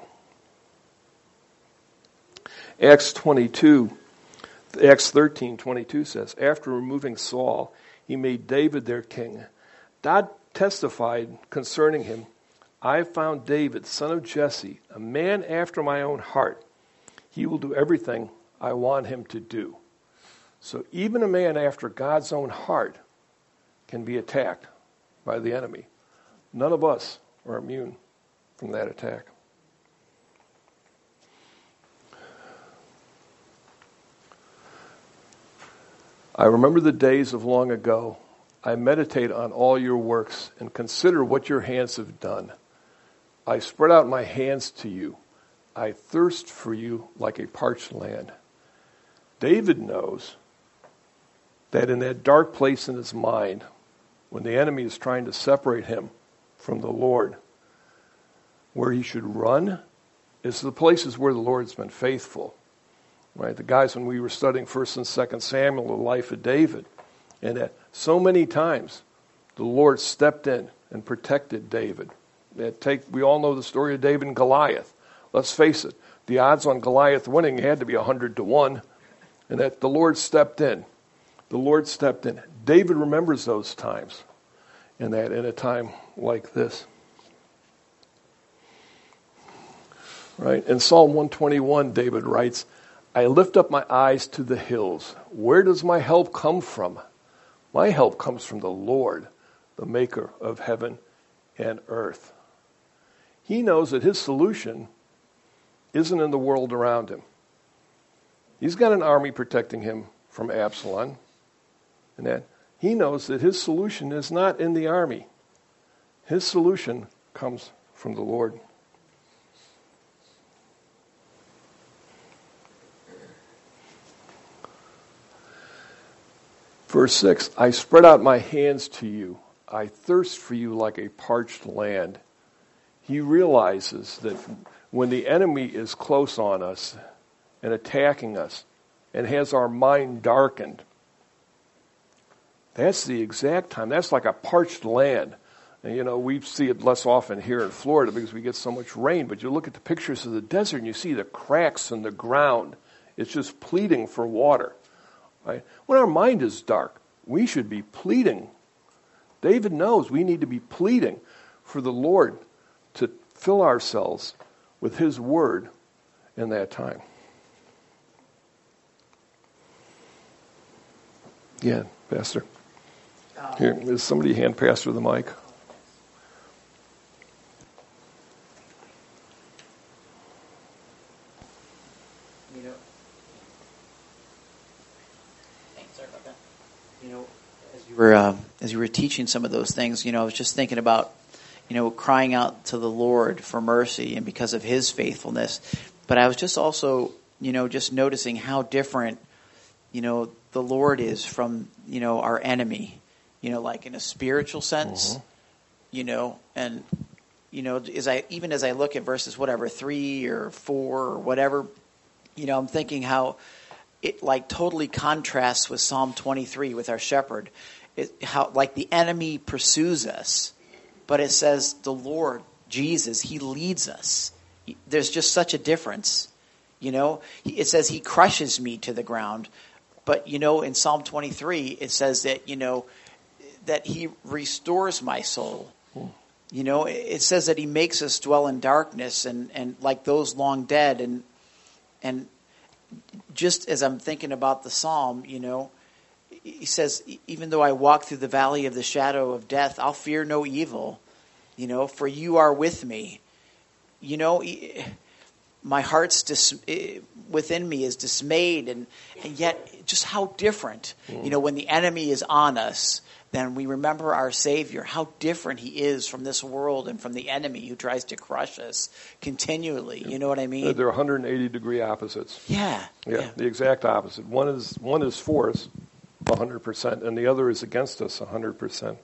Acts twenty-two, Acts thirteen twenty-two says, after removing Saul, he made David their king. God testified concerning him, I have found David, son of Jesse, a man after my own heart. He will do everything I want him to do. So even a man after God's own heart can be attacked by the enemy. None of us are immune from that attack. I remember the days of long ago. I meditate on all your works and consider what your hands have done. I spread out my hands to you. I thirst for you like a parched land. David knows that in that dark place in his mind, when the enemy is trying to separate him from the Lord, where he should run is the places where the Lord's been faithful. Right? The guys, when we were studying First and Second Samuel, the life of David, and that so many times the Lord stepped in and protected David. That take, we all know the story of David and Goliath. Let's face it, the odds on Goliath winning had to be a hundred to one, and that the Lord stepped in. The Lord stepped in. David remembers those times, and that in a time like this. Right? In Psalm one twenty-one, David writes, I lift up my eyes to the hills. Where does my help come from? My help comes from the Lord, the maker of heaven and earth. He knows that his solution isn't in the world around him. He's got an army protecting him from Absalom. And that he knows that his solution is not in the army. His solution comes from the Lord. Verse six, I spread out my hands to you. I thirst for you like a parched land. He realizes that when the enemy is close on us and attacking us and has our mind darkened, that's the exact time. That's like a parched land. And, you know, we see it less often here in Florida because we get so much rain. But you look at the pictures of the desert and you see the cracks in the ground. It's just pleading for water. Right? When our mind is dark, we should be pleading. David knows we need to be pleading for the Lord to fill ourselves with his word in that time. Yeah, Pastor. Here, is somebody hand Pastor the mic? You know, thanks, sorry about that. You know, as you were uh, as you were teaching some of those things, you know, I was just thinking about, you know, crying out to the Lord for mercy and because of his faithfulness. But I was just also, you know, just noticing how different, you know, the Lord is from, you know, our enemy, you know, like in a spiritual sense, mm-hmm. you know, and you know, as I even as I look at verses whatever three or four or whatever, you know, I'm thinking how it like totally contrasts with Psalm twenty-three with our shepherd. It, how like the enemy pursues us, but it says the Lord Jesus, he leads us. There's just such a difference, you know. It says he crushes me to the ground, but you know, in Psalm twenty-three it says that you know that he restores my soul. You know, it says that he makes us dwell in darkness and, and like those long dead. And and just as I'm thinking about the psalm, you know, he says, even though I walk through the valley of the shadow of death, I'll fear no evil, you know, for you are with me. You know, my heart's dis- within me is dismayed. And, and yet just how different, mm. you know, when the enemy is on us, then we remember our Savior, how different he is from this world and from the enemy who tries to crush us continually. You know what I mean? They're one hundred eighty degree opposites. Yeah. Yeah, yeah. the exact opposite. One is one is for us one hundred percent, and the other is against us one hundred percent.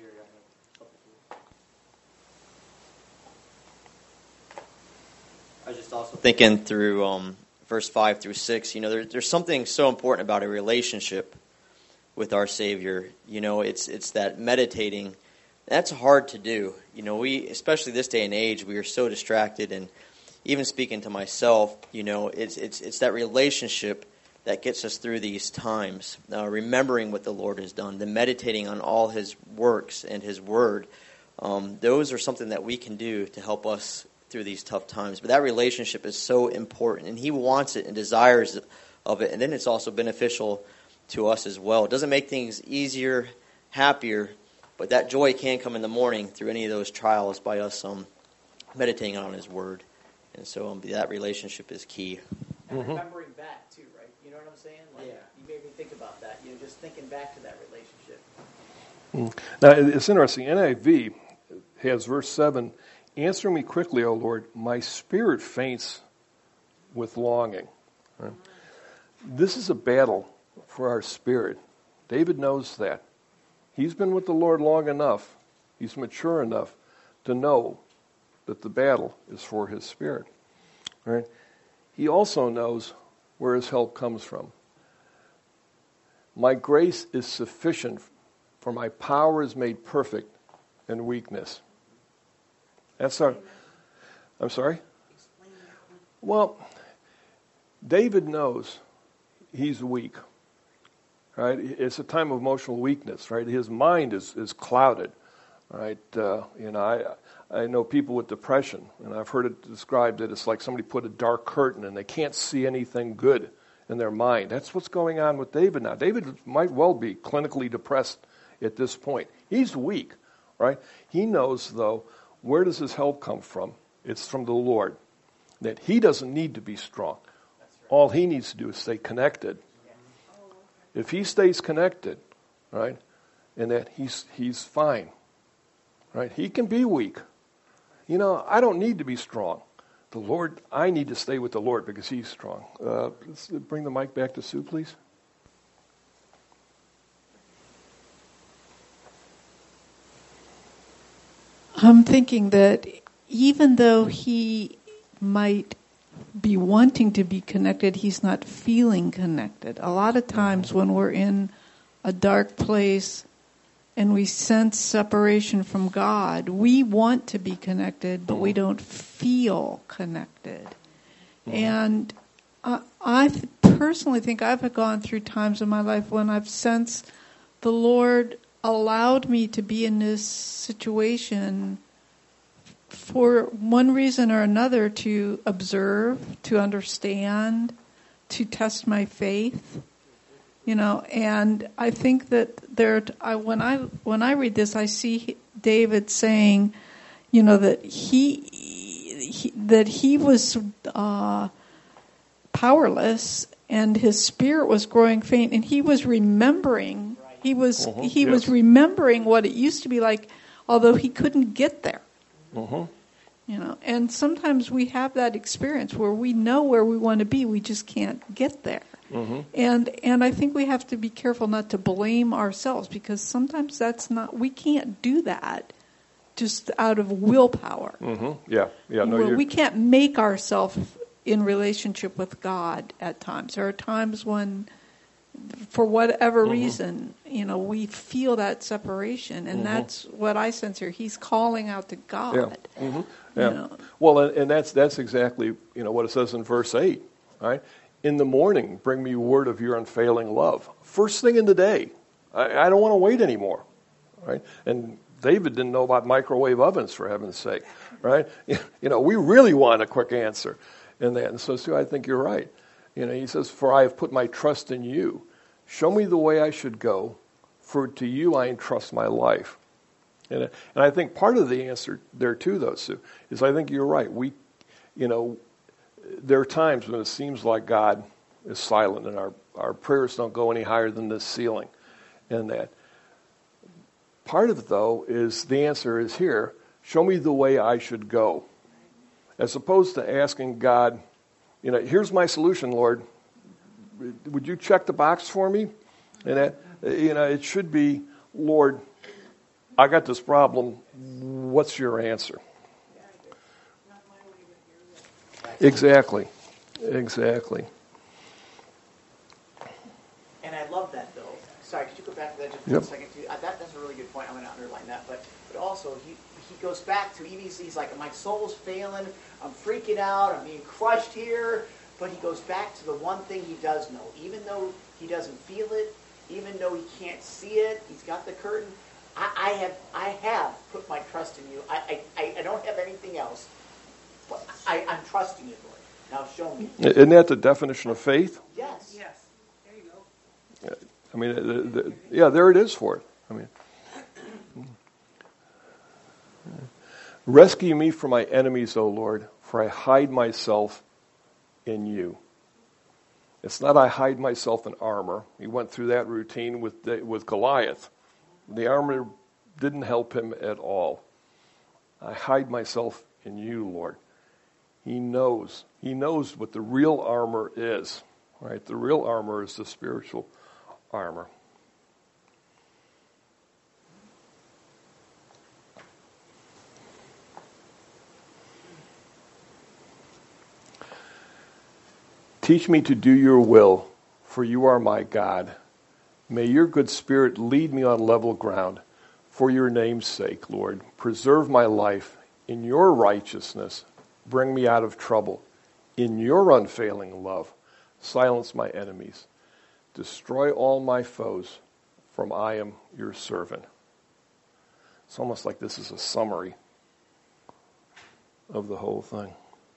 I was just also thinking through um, verse five through six, you know, there, there's something so important about a relationship with our Savior. You know, it's it's that meditating. That's hard to do. You know, we, especially this day and age, we are so distracted. And even speaking to myself, you know, it's it's it's that relationship that gets us through these times. Uh, remembering what the Lord has done, the meditating on all His works and His Word. Um, those are something that we can do to help us through these tough times. But that relationship is so important, and He wants it and desires of it. And then it's also beneficial to us as well. It doesn't make things easier, happier, but that joy can come in the morning through any of those trials by us um, meditating on His Word. And so um, that relationship is key. And mm-hmm. remembering back too, right? You know what I'm saying? Like, yeah. You made me think about that. You know, just thinking back to that relationship. Now, it's interesting. N I V has verse seven, answer me quickly, O Lord, my spirit faints with longing. Right? This is a battle for our spirit. David knows that. He's been with the Lord long enough. He's mature enough to know that the battle is for his spirit. Right? He also knows where his help comes from. My grace is sufficient, for my power is made perfect in weakness. That's our... I'm sorry? Well, David knows he's weak. Right? It's a time of emotional weakness, right? His mind is, is clouded, right? Uh, you know, I I know people with depression, and I've heard it described that it's like somebody put a dark curtain and they can't see anything good in their mind. That's what's going on with David now. David might well be clinically depressed at this point. He's weak, right? He knows, though, where does his help come from? It's from the Lord. That he doesn't need to be strong. All he needs to do is stay connected. If he stays connected, right, and that he's he's fine, right? He can be weak. You know, I don't need to be strong. The Lord, I need to stay with the Lord because he's strong. Uh, let's bring the mic back to Sue, please. I'm thinking that even though he might be wanting to be connected, he's not feeling connected. A lot of times when we're in a dark place and we sense separation from God, we want to be connected, but we don't feel connected. Mm-hmm. And I, I th- personally think I've gone through times in my life when I've sensed the Lord allowed me to be in this situation for one reason or another, to observe, to understand, to test my faith, you know. And I think that there, I, when I when I read this, I see David saying, you know, that he, he that he was uh, powerless and his spirit was growing faint, and he was remembering. He was uh-huh. he yes. was remembering what it used to be like, although he couldn't get there. Uh-huh. You know, and sometimes we have that experience where we know where we want to be, we just can't get there. Uh-huh. And and I think we have to be careful not to blame ourselves, because sometimes that's not, we can't do that just out of willpower. Mm-hmm. Yeah, yeah. No, Well, you're, we can't make ourselves in relationship with God at times. There are times when, for whatever Mm-hmm. reason, you know, we feel that separation, and Mm-hmm. that's what I sense here. He's calling out to God. Yeah. Mm-hmm. Yeah. You know. Well, and, and that's that's exactly you know what it says in verse eight, right? In the morning, bring me word of your unfailing love. First thing in the day. I, I don't want to wait anymore, right? And David didn't know about microwave ovens, for heaven's sake, right? You know, we really want a quick answer in that. And so, Sue, I think you're right. You know, he says, "For I have put my trust in you. Show me the way I should go, for to you I entrust my life." And, and I think part of the answer there too, though, Sue, is I think you're right. We, you know, there are times when it seems like God is silent and our, our prayers don't go any higher than this ceiling. And that part of it, though, is the answer is here, show me the way I should go. As opposed to asking God, you know, here's my solution, Lord. Would you check the box for me? And that, you know, it should be, Lord, I got this problem. What's your answer? Exactly. Exactly. And I love that, though. Sorry, could you go back to that just for Yep. a second? Too? Uh, that, that's a really good point. I'm going to underline that. But but also, he, he goes back to, even he's, he's like, my soul's failing. I'm freaking out. I'm being crushed here. But he goes back to the one thing he does know. Even though he doesn't feel it, even though he can't see it, he's got the curtain. I, I have I have put my trust in you. I, I, I don't have anything else. But I, I'm trusting you, Lord. Now show me. Isn't that the definition of faith? Yes. Yes. There you go. I mean, the, the, yeah, there it is for it. I mean, rescue me from my enemies, O Lord, for I hide myself in you. It's not I hide myself in armor. He went through that routine with the, with Goliath. The armor didn't help him at all. I hide myself in you, Lord. He knows. He knows what the real armor is. Right? The real armor is the spiritual armor. Teach me to do your will, for you are my God. May your good spirit lead me on level ground. For your name's sake, Lord, preserve my life. In your righteousness, bring me out of trouble. In your unfailing love, silence my enemies. Destroy all my foes, for I am your servant. It's almost like this is a summary of the whole thing.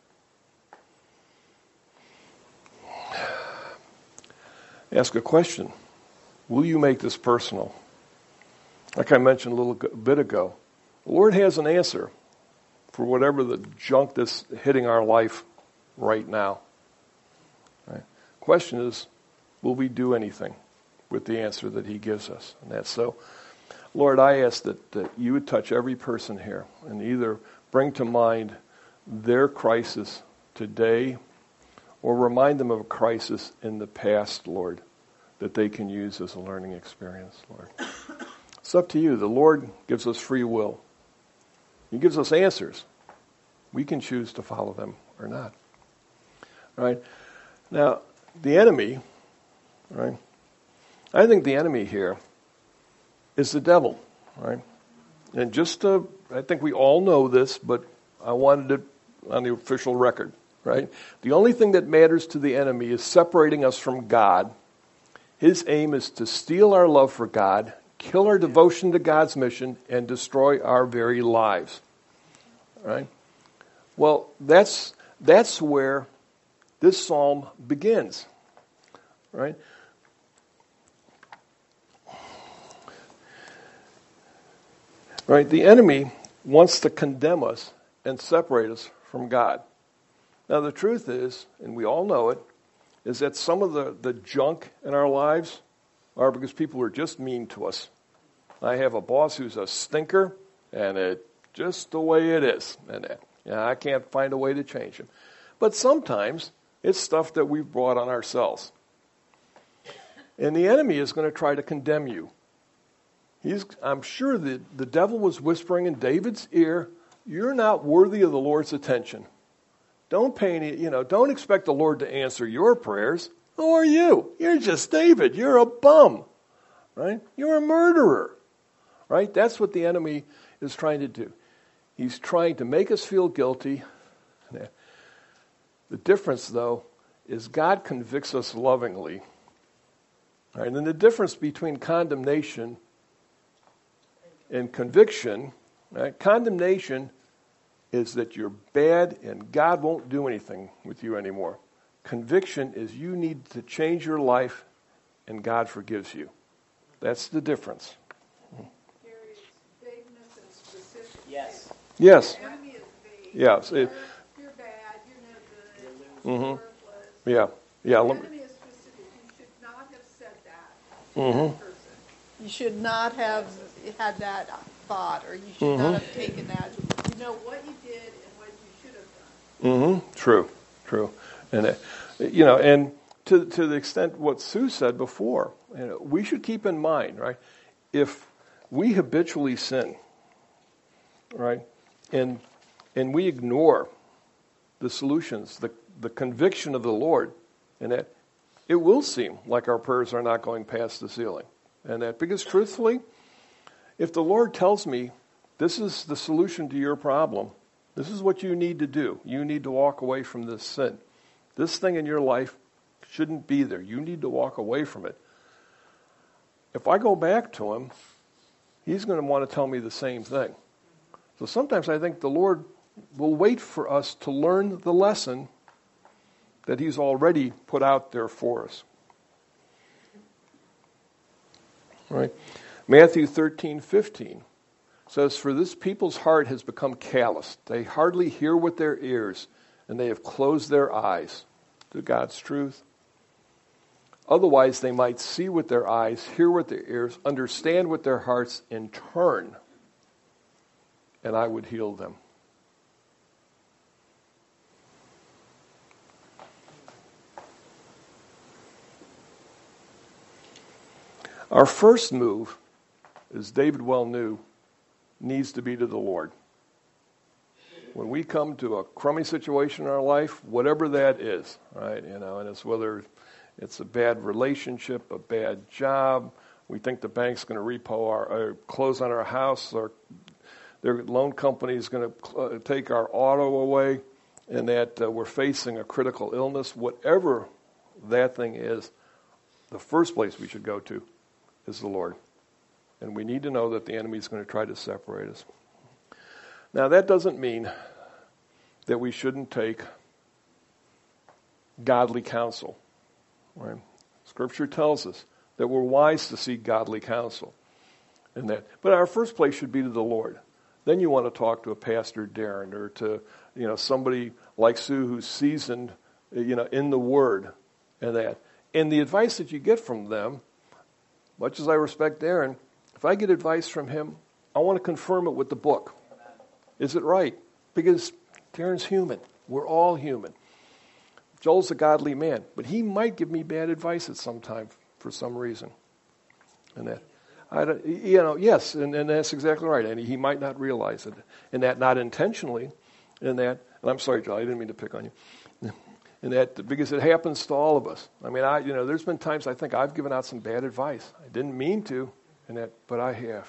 Ask a question. Will you make this personal? Like I mentioned a little bit ago, the Lord has an answer for whatever the junk that's hitting our life right now. Right? Question is, will we do anything with the answer that he gives us? And that's so. Lord, I ask that, that you would touch every person here and either bring to mind their crisis today or remind them of a crisis in the past, Lord, that they can use as a learning experience, Lord. It's up to you. The Lord gives us free will. He gives us answers. We can choose to follow them or not. All right? Now, the enemy, right? I think the enemy here is the devil, right? And just to, I think we all know this, but I wanted it on the official record, right? The only thing that matters to the enemy is separating us from God. His aim is to steal our love for God, kill our devotion to God's mission, and destroy our very lives, right? Well, that's that's where this psalm begins, right? Right, the enemy wants to condemn us and separate us from God. Now, the truth is, and we all know it, is that some of the, the junk in our lives are because people are just mean to us. I have a boss who's a stinker, and it's just the way it is. And uh, yeah, I can't find a way to change him. But sometimes it's stuff that we've brought on ourselves. And the enemy is going to try to condemn you. He's, I'm sure that the devil was whispering in David's ear, you're not worthy of the Lord's attention. Don't pay any, you know, don't expect the Lord to answer your prayers. Who are you? You're just David. You're a bum, right? You're a murderer, right? That's what the enemy is trying to do. He's trying to make us feel guilty. The difference, though, is God convicts us lovingly. Right? And then the difference between condemnation and conviction, right? Condemnation is that you're bad and God won't do anything with you anymore. Conviction is you need to change your life and God forgives you. That's the difference. Yes. Yes. The enemy is vague. Yes. It, You're bad. You're no good. Mhm. You're worthless. yeah. Yeah. The lem- enemy is specific. You should not have said that to Mhm. that person. You should not have had that thought, or you should Mhm. not have taken that. You know what you did and what you should have done. Mm-hmm. True, true, and uh, you know, and to to the extent what Sue said before, you know, we should keep in mind, right? If we habitually sin, right, and and we ignore the solutions, the the conviction of the Lord, and that it will seem like our prayers are not going past the ceiling, and that because truthfully, if the Lord tells me this is the solution to your problem. This is what you need to do. You need to walk away from this sin. This thing in your life shouldn't be there. You need to walk away from it. If I go back to him, he's going to want to tell me the same thing. So sometimes I think the Lord will wait for us to learn the lesson that he's already put out there for us. All right. Matthew thirteen fifteen. Says, for this people's heart has become calloused. They hardly hear with their ears, and they have closed their eyes to God's truth. Otherwise, they might see with their eyes, hear with their ears, understand with their hearts, and turn, and I would heal them. Our first move, as David well knew, needs to be to the Lord. When we come to a crummy situation in our life, whatever that is, right, you know, and it's whether it's a bad relationship, a bad job, we think the bank's going to repo our, or close on our house, or their loan company is going to uh, take our auto away, and that uh, we're facing a critical illness, whatever that thing is, the first place we should go to is the Lord. And we need to know that the enemy is going to try to separate us. Now, that doesn't mean that we shouldn't take godly counsel. Right? Scripture tells us that we're wise to seek godly counsel. And that, but our first place should be to the Lord. Then you want to talk to a Pastor Darren or to, you know, somebody like Sue who's seasoned, you know, in the Word and that. And the advice that you get from them, much as I respect Darren, if I get advice from him, I want to confirm it with the book. Is it right? Because Darren's human. We're all human. Joel's a godly man, but he might give me bad advice at some time for some reason. And that, I don't, you know, yes, and, and that's exactly right. And he might not realize it, and that not intentionally, and that. And I'm sorry, Joel, I didn't mean to pick on you. And that because it happens to all of us. I mean, I, you know, there's been times I think I've given out some bad advice. I didn't mean to. And that, but I have.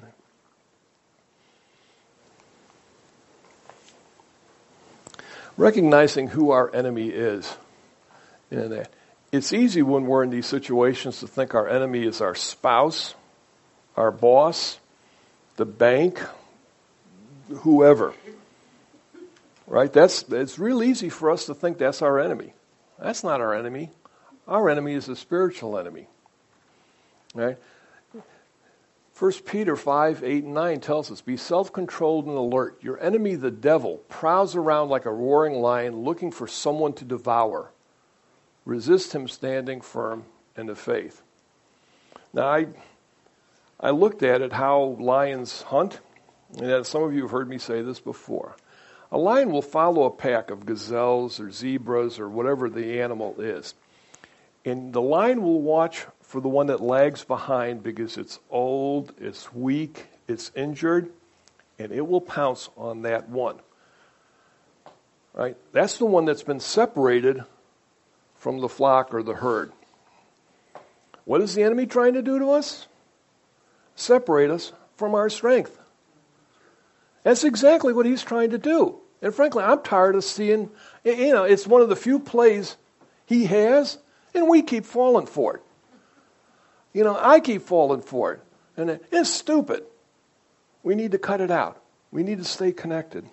Recognizing who our enemy is. And that it's easy when we're in these situations to think our enemy is our spouse, our boss, the bank, whoever. Right? That's it's real easy for us to think that's our enemy. That's not our enemy. Our enemy is a spiritual enemy. Right? First Peter five, eight, and nine tells us, be self-controlled and alert. Your enemy, the devil, prowls around like a roaring lion looking for someone to devour. Resist him standing firm in the faith. Now, I I looked at it how lions hunt, and as some of you have heard me say this before. A lion will follow a pack of gazelles or zebras or whatever the animal is. And the lion will watch for the one that lags behind because it's old, it's weak, it's injured, and it will pounce on that one. Right? That's the one that's been separated from the flock or the herd. What is the enemy trying to do to us? Separate us from our strength. That's exactly what he's trying to do. And frankly, I'm tired of seeing, you know, it's one of the few plays he has, and we keep falling for it. You know, I keep falling for it. And it's stupid. We need to cut it out. We need to stay connected.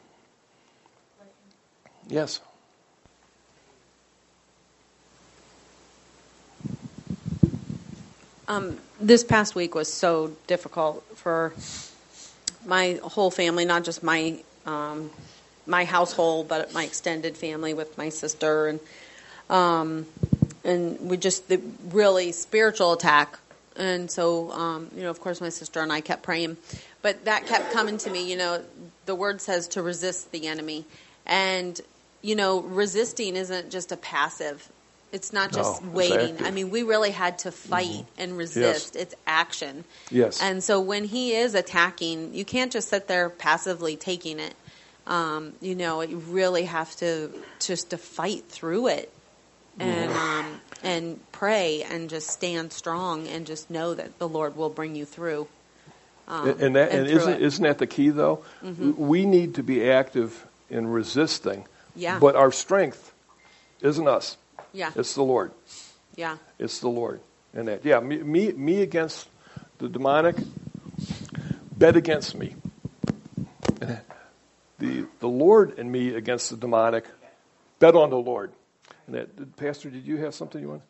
Yes. Um, this past week was so difficult for my whole family, not just my um, my household, but my extended family with my sister, and um, and we just the really spiritual attack. And so, um, you know, of course, my sister and I kept praying, but that kept coming to me. You know, the word says to resist the enemy, and you know, resisting isn't just a passive. It's not just no, waiting. Active. I mean, we really had to fight mm-hmm. and resist. Yes. It's action. Yes. And so when he is attacking, you can't just sit there passively taking it. Um, you know, you really have to just to fight through it and um, and pray and just stand strong and just know that the Lord will bring you through. Um, and and, that, and, and isn't it. isn't that the key though? Mm-hmm. We need to be active in resisting. Yeah. But our strength isn't us. Yeah. It's the Lord. Yeah. It's the Lord. And that, yeah, me, me, me against the demonic, bet against me. The the Lord and me against the demonic, bet on the Lord. And that, Pastor, did you have something you want?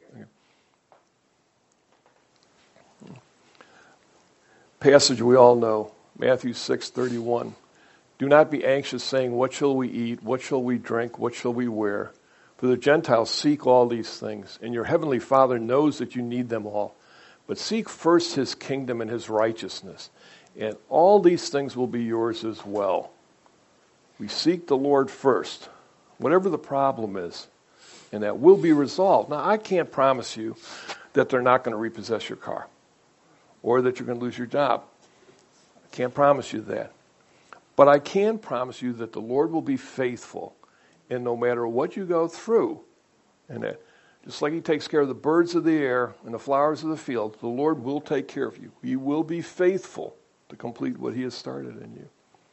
Okay. Passage we all know, Matthew six thirty-one. Do not be anxious, saying, what shall we eat? What shall we drink? What shall we wear? For the Gentiles seek all these things, and your heavenly Father knows that you need them all. But seek first his kingdom and his righteousness, and all these things will be yours as well. We seek the Lord first, whatever the problem is, and that will be resolved. Now, I can't promise you that they're not going to repossess your car or that you're going to lose your job. I can't promise you that. But I can promise you that the Lord will be faithful. And no matter what you go through, and that, just like he takes care of the birds of the air and the flowers of the field, the Lord will take care of you. He will be faithful to complete what he has started in you.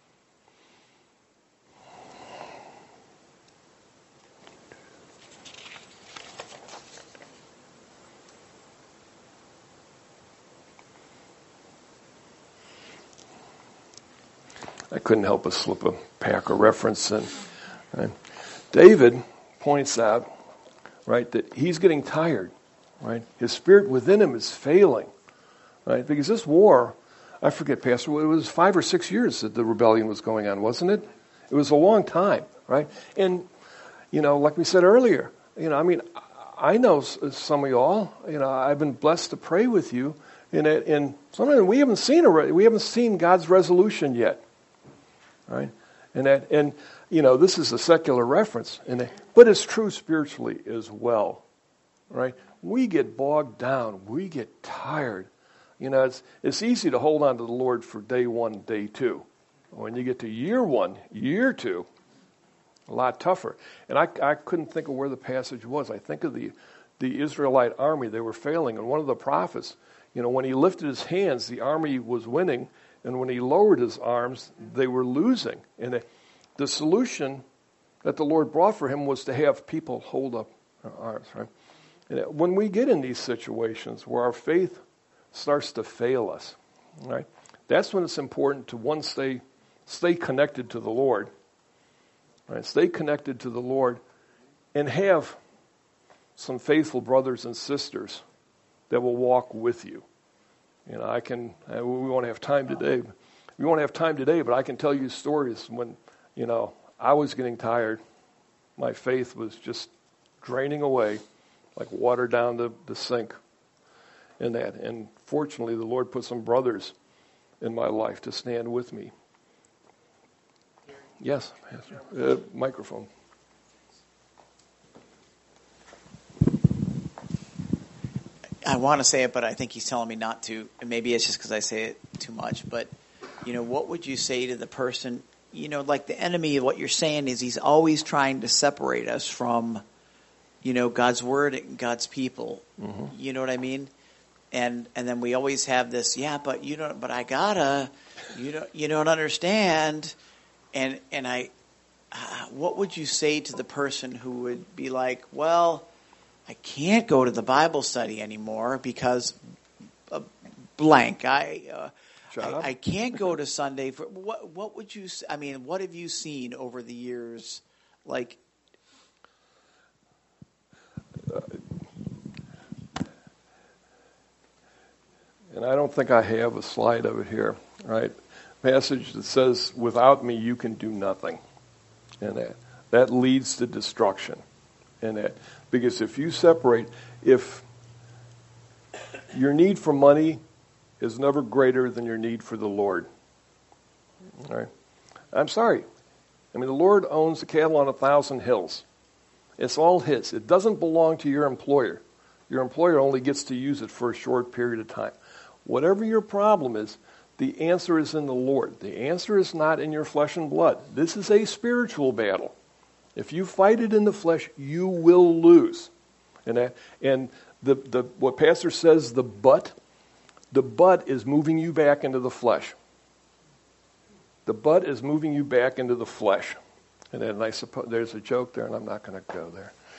I couldn't help but slip a Packer reference in. Right? David points out, right, that he's getting tired, right? His spirit within him is failing, right? Because this war, I forget, Pastor, it was five or six years that the rebellion was going on, wasn't it? It was a long time, right? And, you know, like we said earlier, you know, I mean, I know some of y'all, you know, I've been blessed to pray with you, and, and sometimes we haven't seen a, we haven't seen God's resolution yet, right? And that, and you know, this is a secular reference, and that, but it's true spiritually as well, right? We get bogged down, we get tired. You know, it's it's easy to hold on to the Lord for day one, day two. When you get to year one, year two, a lot tougher. And I I couldn't think of where the passage was. I think of the the Israelite army; they were failing, and one of the prophets, you know, when he lifted his hands, the army was winning. And when he lowered his arms, they were losing. And the, the solution that the Lord brought for him was to have people hold up their arms. Right? And when we get in these situations where our faith starts to fail us, right, that's when it's important to, one, stay stay connected to the Lord. Right? Stay connected to the Lord and have some faithful brothers and sisters that will walk with you. You know, I can, we won't have time today. We won't have time today, but I can tell you stories when, you know, I was getting tired. My faith was just draining away like water down the, the sink in that. And fortunately, the Lord put some brothers in my life to stand with me. Yes, Pastor. Uh, microphone. want to say it, but I think he's telling me not to. And maybe it's just because I say it too much. But, you know, what would you say to the person, you know, like the enemy, what you're saying is he's always trying to separate us from, you know, God's word and God's people. Mm-hmm. You know what I mean? And and then we always have this, yeah, but you don't, but I gotta, you don't, you don't understand. And, and I, uh, what would you say to the person who would be like, well, I can't go to the Bible study anymore because uh, blank. I, uh, I I can't go to Sunday for what? What would you? I mean, what have you seen over the years? Like, uh, and I don't think I have a slide of it here. Right, passage that says, "Without me, you can do nothing," and that that leads to destruction, and that. Because if you separate, if your need for money is never greater than your need for the Lord. All right? I'm sorry. I mean, the Lord owns the cattle on a thousand hills. It's all His. It doesn't belong to your employer. Your employer only gets to use it for a short period of time. Whatever your problem is, the answer is in the Lord. The answer is not in your flesh and blood. This is a spiritual battle. If you fight it in the flesh, you will lose. And that, and the, the what Pastor says, the but, the but is moving you back into the flesh. The but is moving you back into the flesh. And then I suppose there's a joke there, and I'm not going to go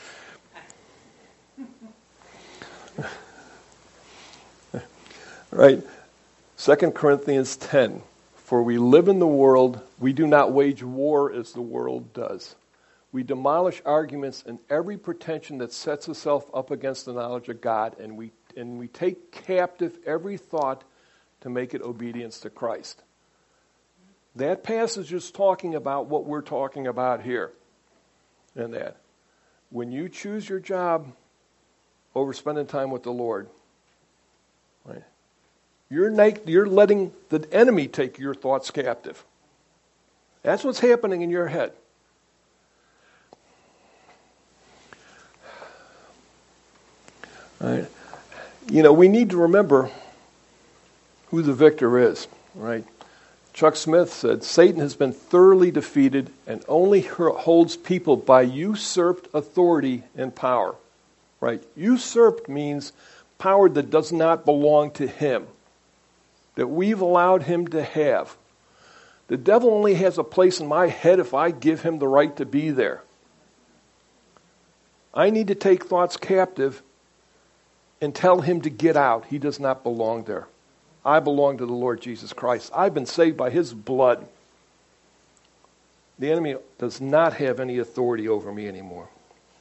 there. Right? Second Corinthians ten. For we live in the world, we do not wage war as the world does. We demolish arguments and every pretension that sets itself up against the knowledge of God, and we and we take captive every thought to make it obedience to Christ. That passage is talking about what we're talking about here. And that when you choose your job over spending time with the Lord, right, you're, you're letting the enemy take your thoughts captive. That's what's happening in your head. Right. You know, we need to remember who the victor is, right? Chuck Smith said, Satan has been thoroughly defeated and only holds people by usurped authority and power, right? Usurped means power that does not belong to him, that we've allowed him to have. The devil only has a place in my head if I give him the right to be there. I need to take thoughts captive and tell him to get out. He does not belong there. I belong to the Lord Jesus Christ. I've been saved by His blood. The enemy does not have any authority over me anymore.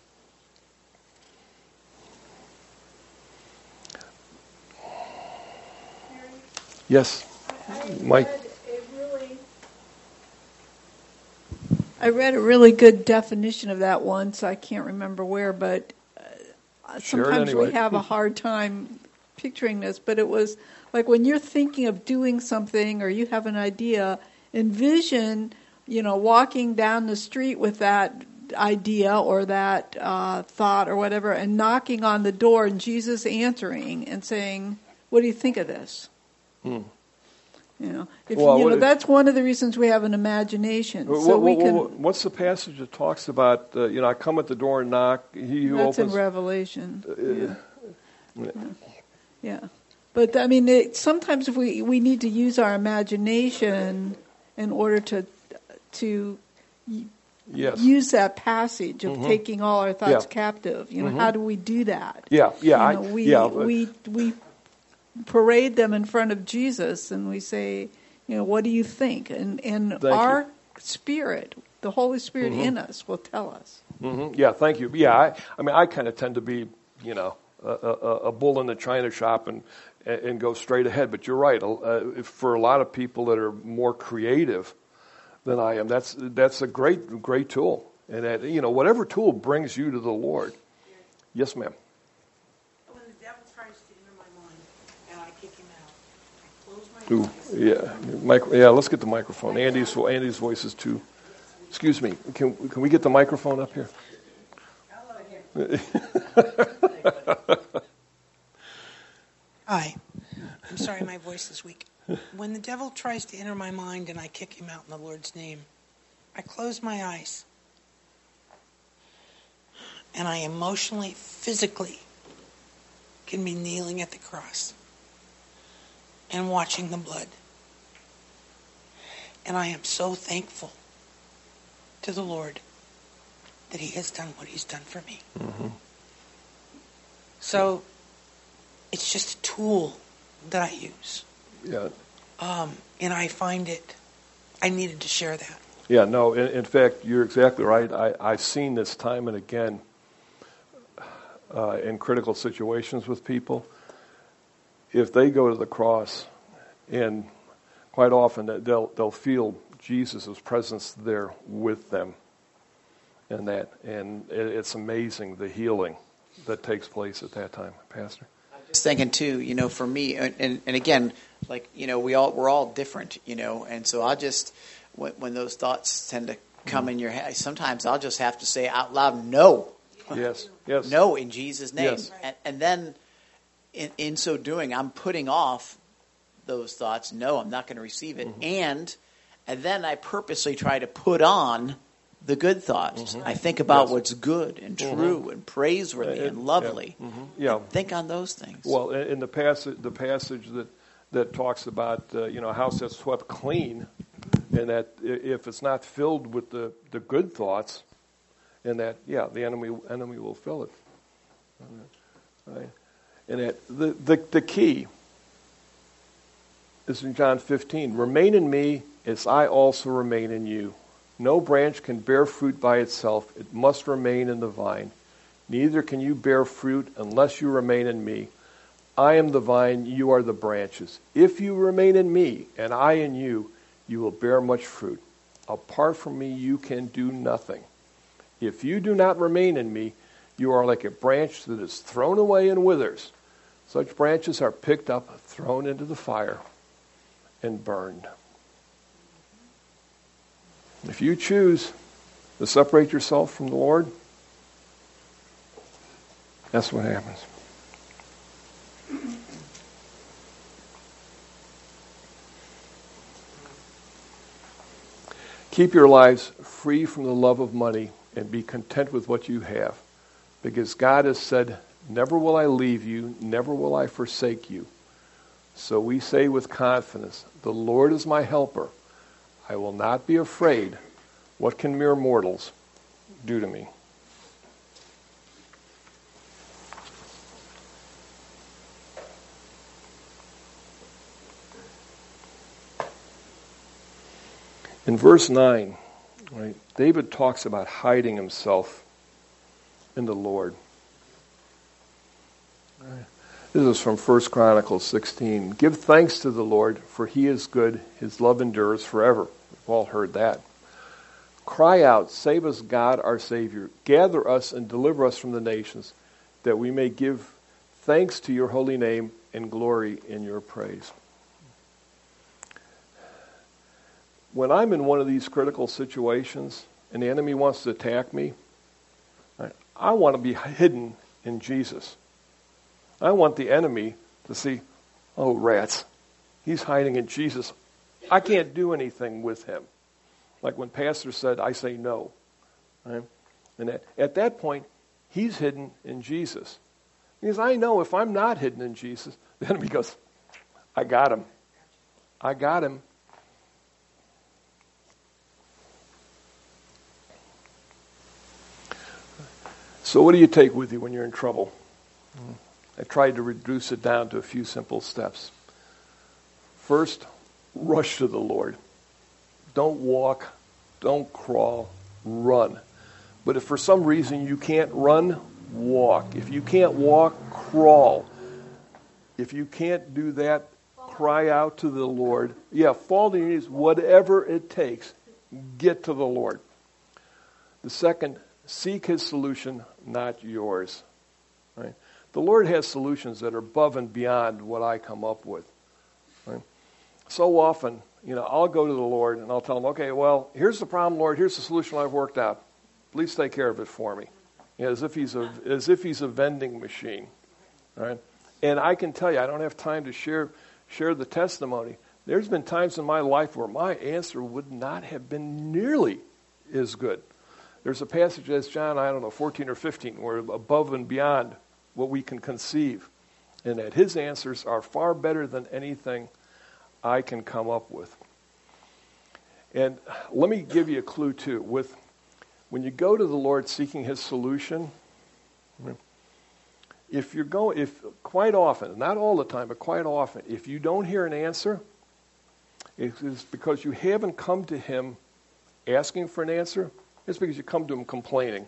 Yes, Mike. I read a really good definition of that once. I can't remember where, but uh, sometimes anyway. we have a hard time picturing this. But it was like when you're thinking of doing something or you have an idea, envision, you know, walking down the street with that idea or that uh, thought or whatever and knocking on the door and Jesus answering and saying, what do you think of this? Hmm. You know, if, well, you know that's one of the reasons we have an imagination. What, so we what, can. What's the passage that talks about? Uh, you know, I come at the door and knock. He who That's opens. in Revelation. Uh, yeah. yeah, yeah. But I mean, it, sometimes we we need to use our imagination in order to to yes. use that passage of mm-hmm. taking all our thoughts yeah. captive. You know, mm-hmm. how do we do that? Yeah, yeah, you know, I, we yeah. we we. parade them in front of Jesus and we say, you know, what do you think? And and Thank our you. Spirit, the Holy Spirit mm-hmm. in us will tell us. Mm-hmm. Yeah, thank you. Yeah, I, I mean, I kind of tend to be, you know, a, a, a bull in the china shop and and go straight ahead. But you're right. Uh, for a lot of people that are more creative than I am, that's that's a great great tool. And that, you know, whatever tool brings you to the Lord. Yes, ma'am. Ooh, yeah, Micro, yeah. Let's get the microphone. Andy's Andy's voice is too. Excuse me. Can can we get the microphone up here? Hi. I'm sorry my voice is weak. When the devil tries to enter my mind and I kick him out in the Lord's name, I close my eyes. And I emotionally, physically can be kneeling at the cross and watching the blood. And I am so thankful to the Lord that he has done what he's done for me. Mm-hmm. So it's just a tool that I use. Yeah. Um, and I find it, I needed to share that. Yeah, no, in, in fact, you're exactly right. I, I've seen this time and again uh, in critical situations with people. If they go to the cross, and quite often they'll they'll feel Jesus' presence there with them, and that, and it, it's amazing the healing that takes place at that time, Pastor. Just thinking too, you know, for me, and, and, and again, like, you know, we all we're all different, you know, and so I'll just when, when those thoughts tend to come mm-hmm. in your head, sometimes I'll just have to say out loud, "No." Yes. Yes. No, in Jesus' name, yes. and, and then in, in so doing, I'm putting off those thoughts. No, I'm not going to receive it, mm-hmm. and and then I purposely try to put on the good thoughts. Mm-hmm. I think about yes. what's good and true mm-hmm. and praiseworthy and, and lovely. Yeah. Mm-hmm. Yeah. Think on those things. Well, in the passage, the passage that, that talks about uh, you know, a house that's swept clean, and that if it's not filled with the, the good thoughts, and that yeah, the enemy enemy will fill it. Right. And that the, the the key is in John fifteen. Remain in me as I also remain in you. No branch can bear fruit by itself. It must remain in the vine. Neither can you bear fruit unless you remain in me. I am the vine, you are the branches. If you remain in me and I in you, you will bear much fruit. Apart from me, you can do nothing. If you do not remain in me, you are like a branch that is thrown away and withers. Such branches are picked up, thrown into the fire, and burned. If you choose to separate yourself from the Lord, that's what happens. Keep your lives free from the love of money and be content with what you have, because God has said, never will I leave you, never will I forsake you. So we say with confidence, the Lord is my helper. I will not be afraid. What can mere mortals do to me? In verse nine, right, David talks about hiding himself in the Lord. Right. This is from First Chronicles sixteen. Give thanks to the Lord, for he is good. His love endures forever. We've all heard that. Cry out, save us, God, our Savior. Gather us and deliver us from the nations, that we may give thanks to your holy name and glory in your praise. When I'm in one of these critical situations and the enemy wants to attack me, I want to be hidden in Jesus. I want the enemy to see, oh, rats, he's hiding in Jesus. I can't do anything with him. Like when Pastor said, I say no. Right? And at, at that point, he's hidden in Jesus. Because I know if I'm not hidden in Jesus, the enemy goes, I got him. I got him. So what do you take with you when you're in trouble? I tried to reduce it down to a few simple steps. First, rush to the Lord. Don't walk, don't crawl, run. But if for some reason you can't run, walk. If you can't walk, crawl. If you can't do that, cry out to the Lord. Yeah, fall to your knees, whatever it takes, get to the Lord. The second, seek his solution, not yours. Right? The Lord has solutions that are above and beyond what I come up with. Right? So often, you know, I'll go to the Lord and I'll tell him, okay, well, here's the problem, Lord. Here's the solution I've worked out. Please take care of it for me. You know, as if he's a as if he's a vending machine, right? And I can tell you, I don't have time to share share the testimony. There's been times in my life where my answer would not have been nearly as good. There's a passage that's John, I don't know, fourteen or fifteen, where above and beyond what we can conceive, and that his answers are far better than anything I can come up with. And let me give you a clue too. With when you go to the Lord seeking his solution, if you're going, if quite often, not all the time, but quite often, if you don't hear an answer, it's because you haven't come to him asking for an answer. It's because you come to him complaining.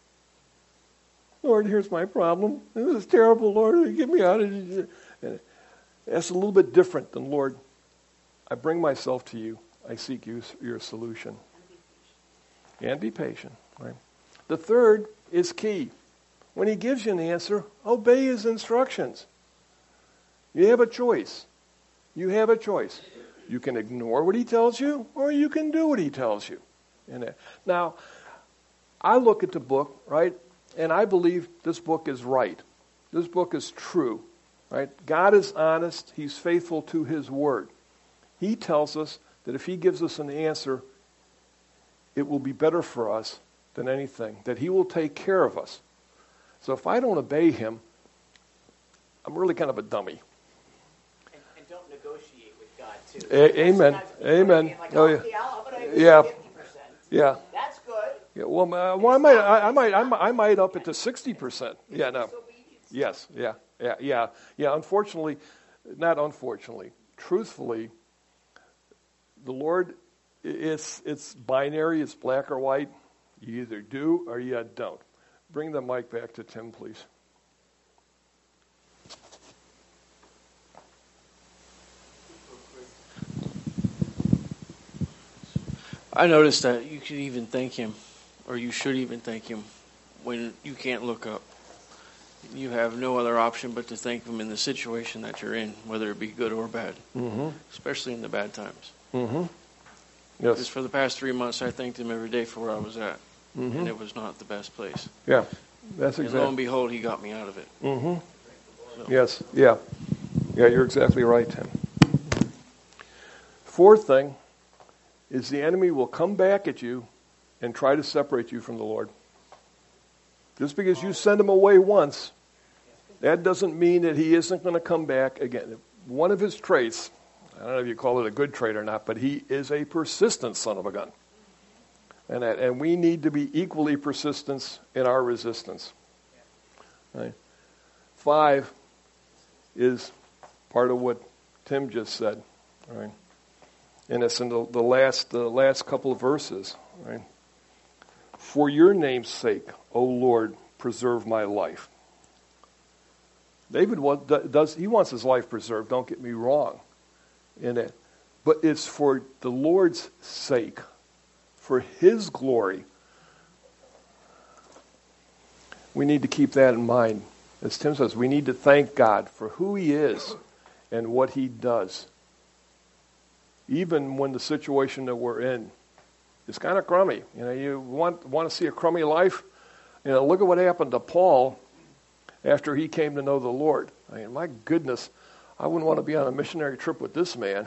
Lord, here's my problem. This is terrible, Lord. Get me out of it. And that's a little bit different than, Lord, I bring myself to you. I seek you, your solution. And be patient. Right? The third is key. When he gives you an answer, obey his instructions. You have a choice. You have a choice. You can ignore what he tells you, or you can do what he tells you. And now, I look at the book, right, and I believe this book is right. This book is true, right? God is honest. He's faithful to his word. He tells us that if he gives us an answer, it will be better for us than anything, that he will take care of us. So if I don't obey him, I'm really kind of a dummy. And, and don't negotiate with God, too. A- amen. Amen. Like, oh, okay, yeah. I'll, but I Yeah. fifty percent. Yeah. That's good. Yeah, well, uh, well I might, I, I might, I might, I might up it to sixty percent. Yeah, no. Yes, yeah, yeah, yeah, yeah. Unfortunately, not unfortunately, truthfully, the Lord, it's it's binary. It's black or white. You either do or you don't. Bring the mic back to Tim, please. I noticed that you can even thank him, or you should even thank him, when you can't look up. You have no other option but to thank him in the situation that you're in, whether it be good or bad, Mm-hmm. especially in the bad times. Mm-hmm. Because Yes. for the past three months, I thanked him every day for where I was at, Mm-hmm. and it was not the best place. Yeah, that's And lo exactly. and behold, he got me out of it. Mm-hmm. So, Yes, yeah. Yeah, you're exactly right, Tim. Fourth thing is the enemy will come back at you and try to separate you from the Lord. Just because you send him away once, that doesn't mean that he isn't going to come back again. One of his traits, I don't know if you call it a good trait or not, but he is a persistent son of a gun. And that, and we need to be equally persistent in our resistance. Right? Five is part of what Tim just said, right? And it's in the, the last the last couple of verses, right? For your name's sake, O Lord, preserve my life. David does he wants his life preserved, don't get me wrong in it. But it's for the Lord's sake, for his glory. We need to keep that in mind. As Tim says, we need to thank God for who he is and what he does. Even when the situation that we're in is kind of crummy. You know, you want want to see a crummy life? You know, look at what happened to Paul after he came to know the Lord. I mean, my goodness, I wouldn't want to be on a missionary trip with this man.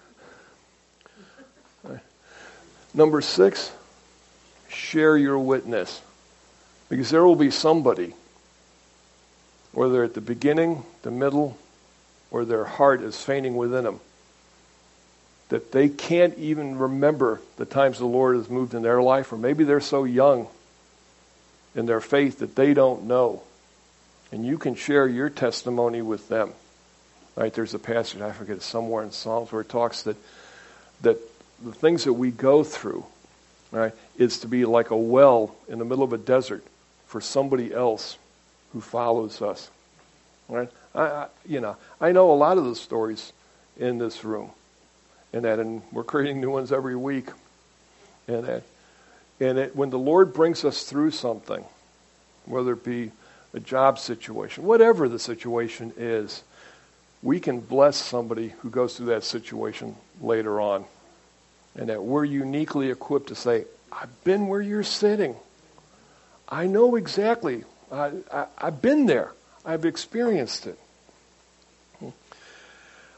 Right. Number six, share your witness. Because there will be somebody, whether at the beginning, the middle, or their heart is fainting within them, that they can't even remember the times the Lord has moved in their life, or maybe they're so young in their faith that they don't know. And you can share your testimony with them. Right? There's a passage, I forget, somewhere in Psalms where it talks that that the things that we go through, right, is to be like a well in the middle of a desert for somebody else who follows us. Right? I, I you know, I know a lot of the stories in this room. And that, and we're creating new ones every week. And that, and it, when the Lord brings us through something, whether it be a job situation, whatever the situation is, we can bless somebody who goes through that situation later on. And that we're uniquely equipped to say, I've been where you're sitting. I know exactly. I, I, I've been there. I've experienced it.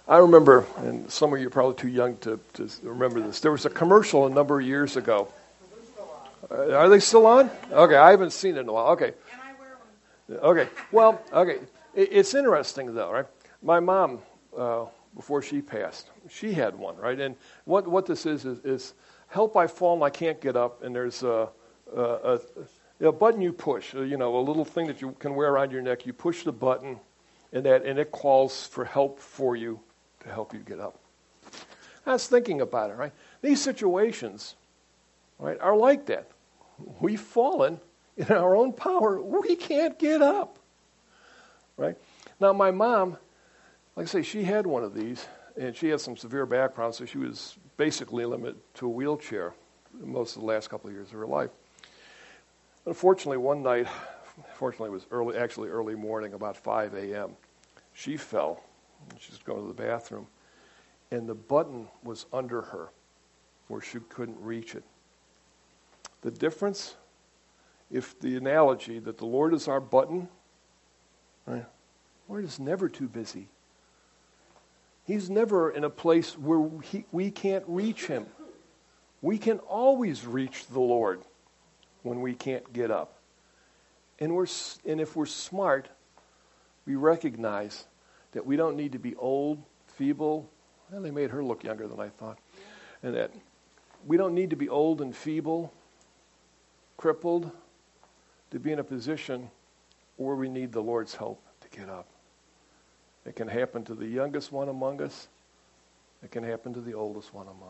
I remember, and some of you are probably too young to, to remember this, there was a commercial a number of years ago. Uh, are they still on? Okay, I haven't seen it in a while. Okay. Okay, well, okay. It, it's interesting, though, right? My mom, uh, before she passed, she had one, right? And what, what this is, is, is help, I've fallen, I can't get up, and there's a, a, a, a button you push, you know, a little thing that you can wear around your neck. You push the button, and that and it calls for help for you to help you get up. I was thinking about it, right? These situations, right, are like that. We've fallen in our own power. We can't get up, right? Now, my mom, like I say, she had one of these, and she had some severe background, so she was basically limited to a wheelchair most of the last couple of years of her life. Unfortunately, one night, fortunately it was early, actually early morning, about five a.m., she fell. She was going to the bathroom, and the button was under her where she couldn't reach it. The difference, if the analogy that the Lord is our button, right? The Lord is never too busy. He's never in a place where he, we can't reach him. We can always reach the Lord when we can't get up. And we're and if we're smart, we recognize that we don't need to be old, feeble. Well, they made her look younger than I thought. And that we don't need to be old and feeble, crippled, to be in a position where we need the Lord's help to get up. It can happen to the youngest one among us. It can happen to the oldest one among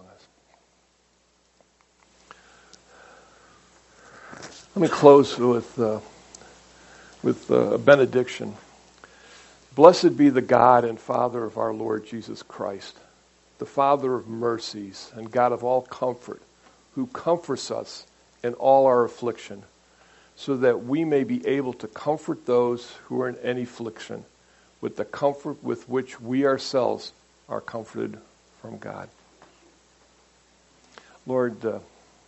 us. Let me close with uh, with uh, a benediction. Blessed be the God and Father of our Lord Jesus Christ, the Father of mercies and God of all comfort, who comforts us in all our affliction, so that we may be able to comfort those who are in any affliction with the comfort with which we ourselves are comforted from God. Lord, uh,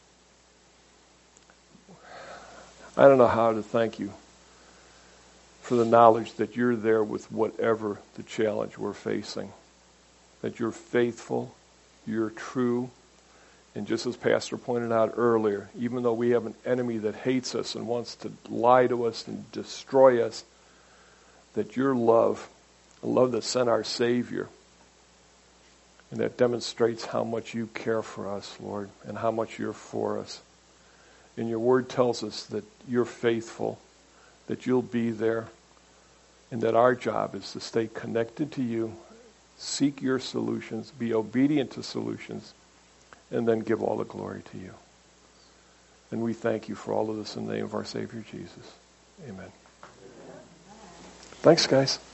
I don't know how to thank you for the knowledge that you're there with whatever the challenge we're facing, that you're faithful, you're true, and just as Pastor pointed out earlier, even though we have an enemy that hates us and wants to lie to us and destroy us, that your love, the love that sent our Savior, and that demonstrates how much you care for us, Lord, and how much you're for us. And your word tells us that you're faithful, that you'll be there, and that our job is to stay connected to you, seek your solutions, be obedient to solutions, and then give all the glory to you. And we thank you for all of this in the name of our Savior Jesus. Amen. Thanks, guys.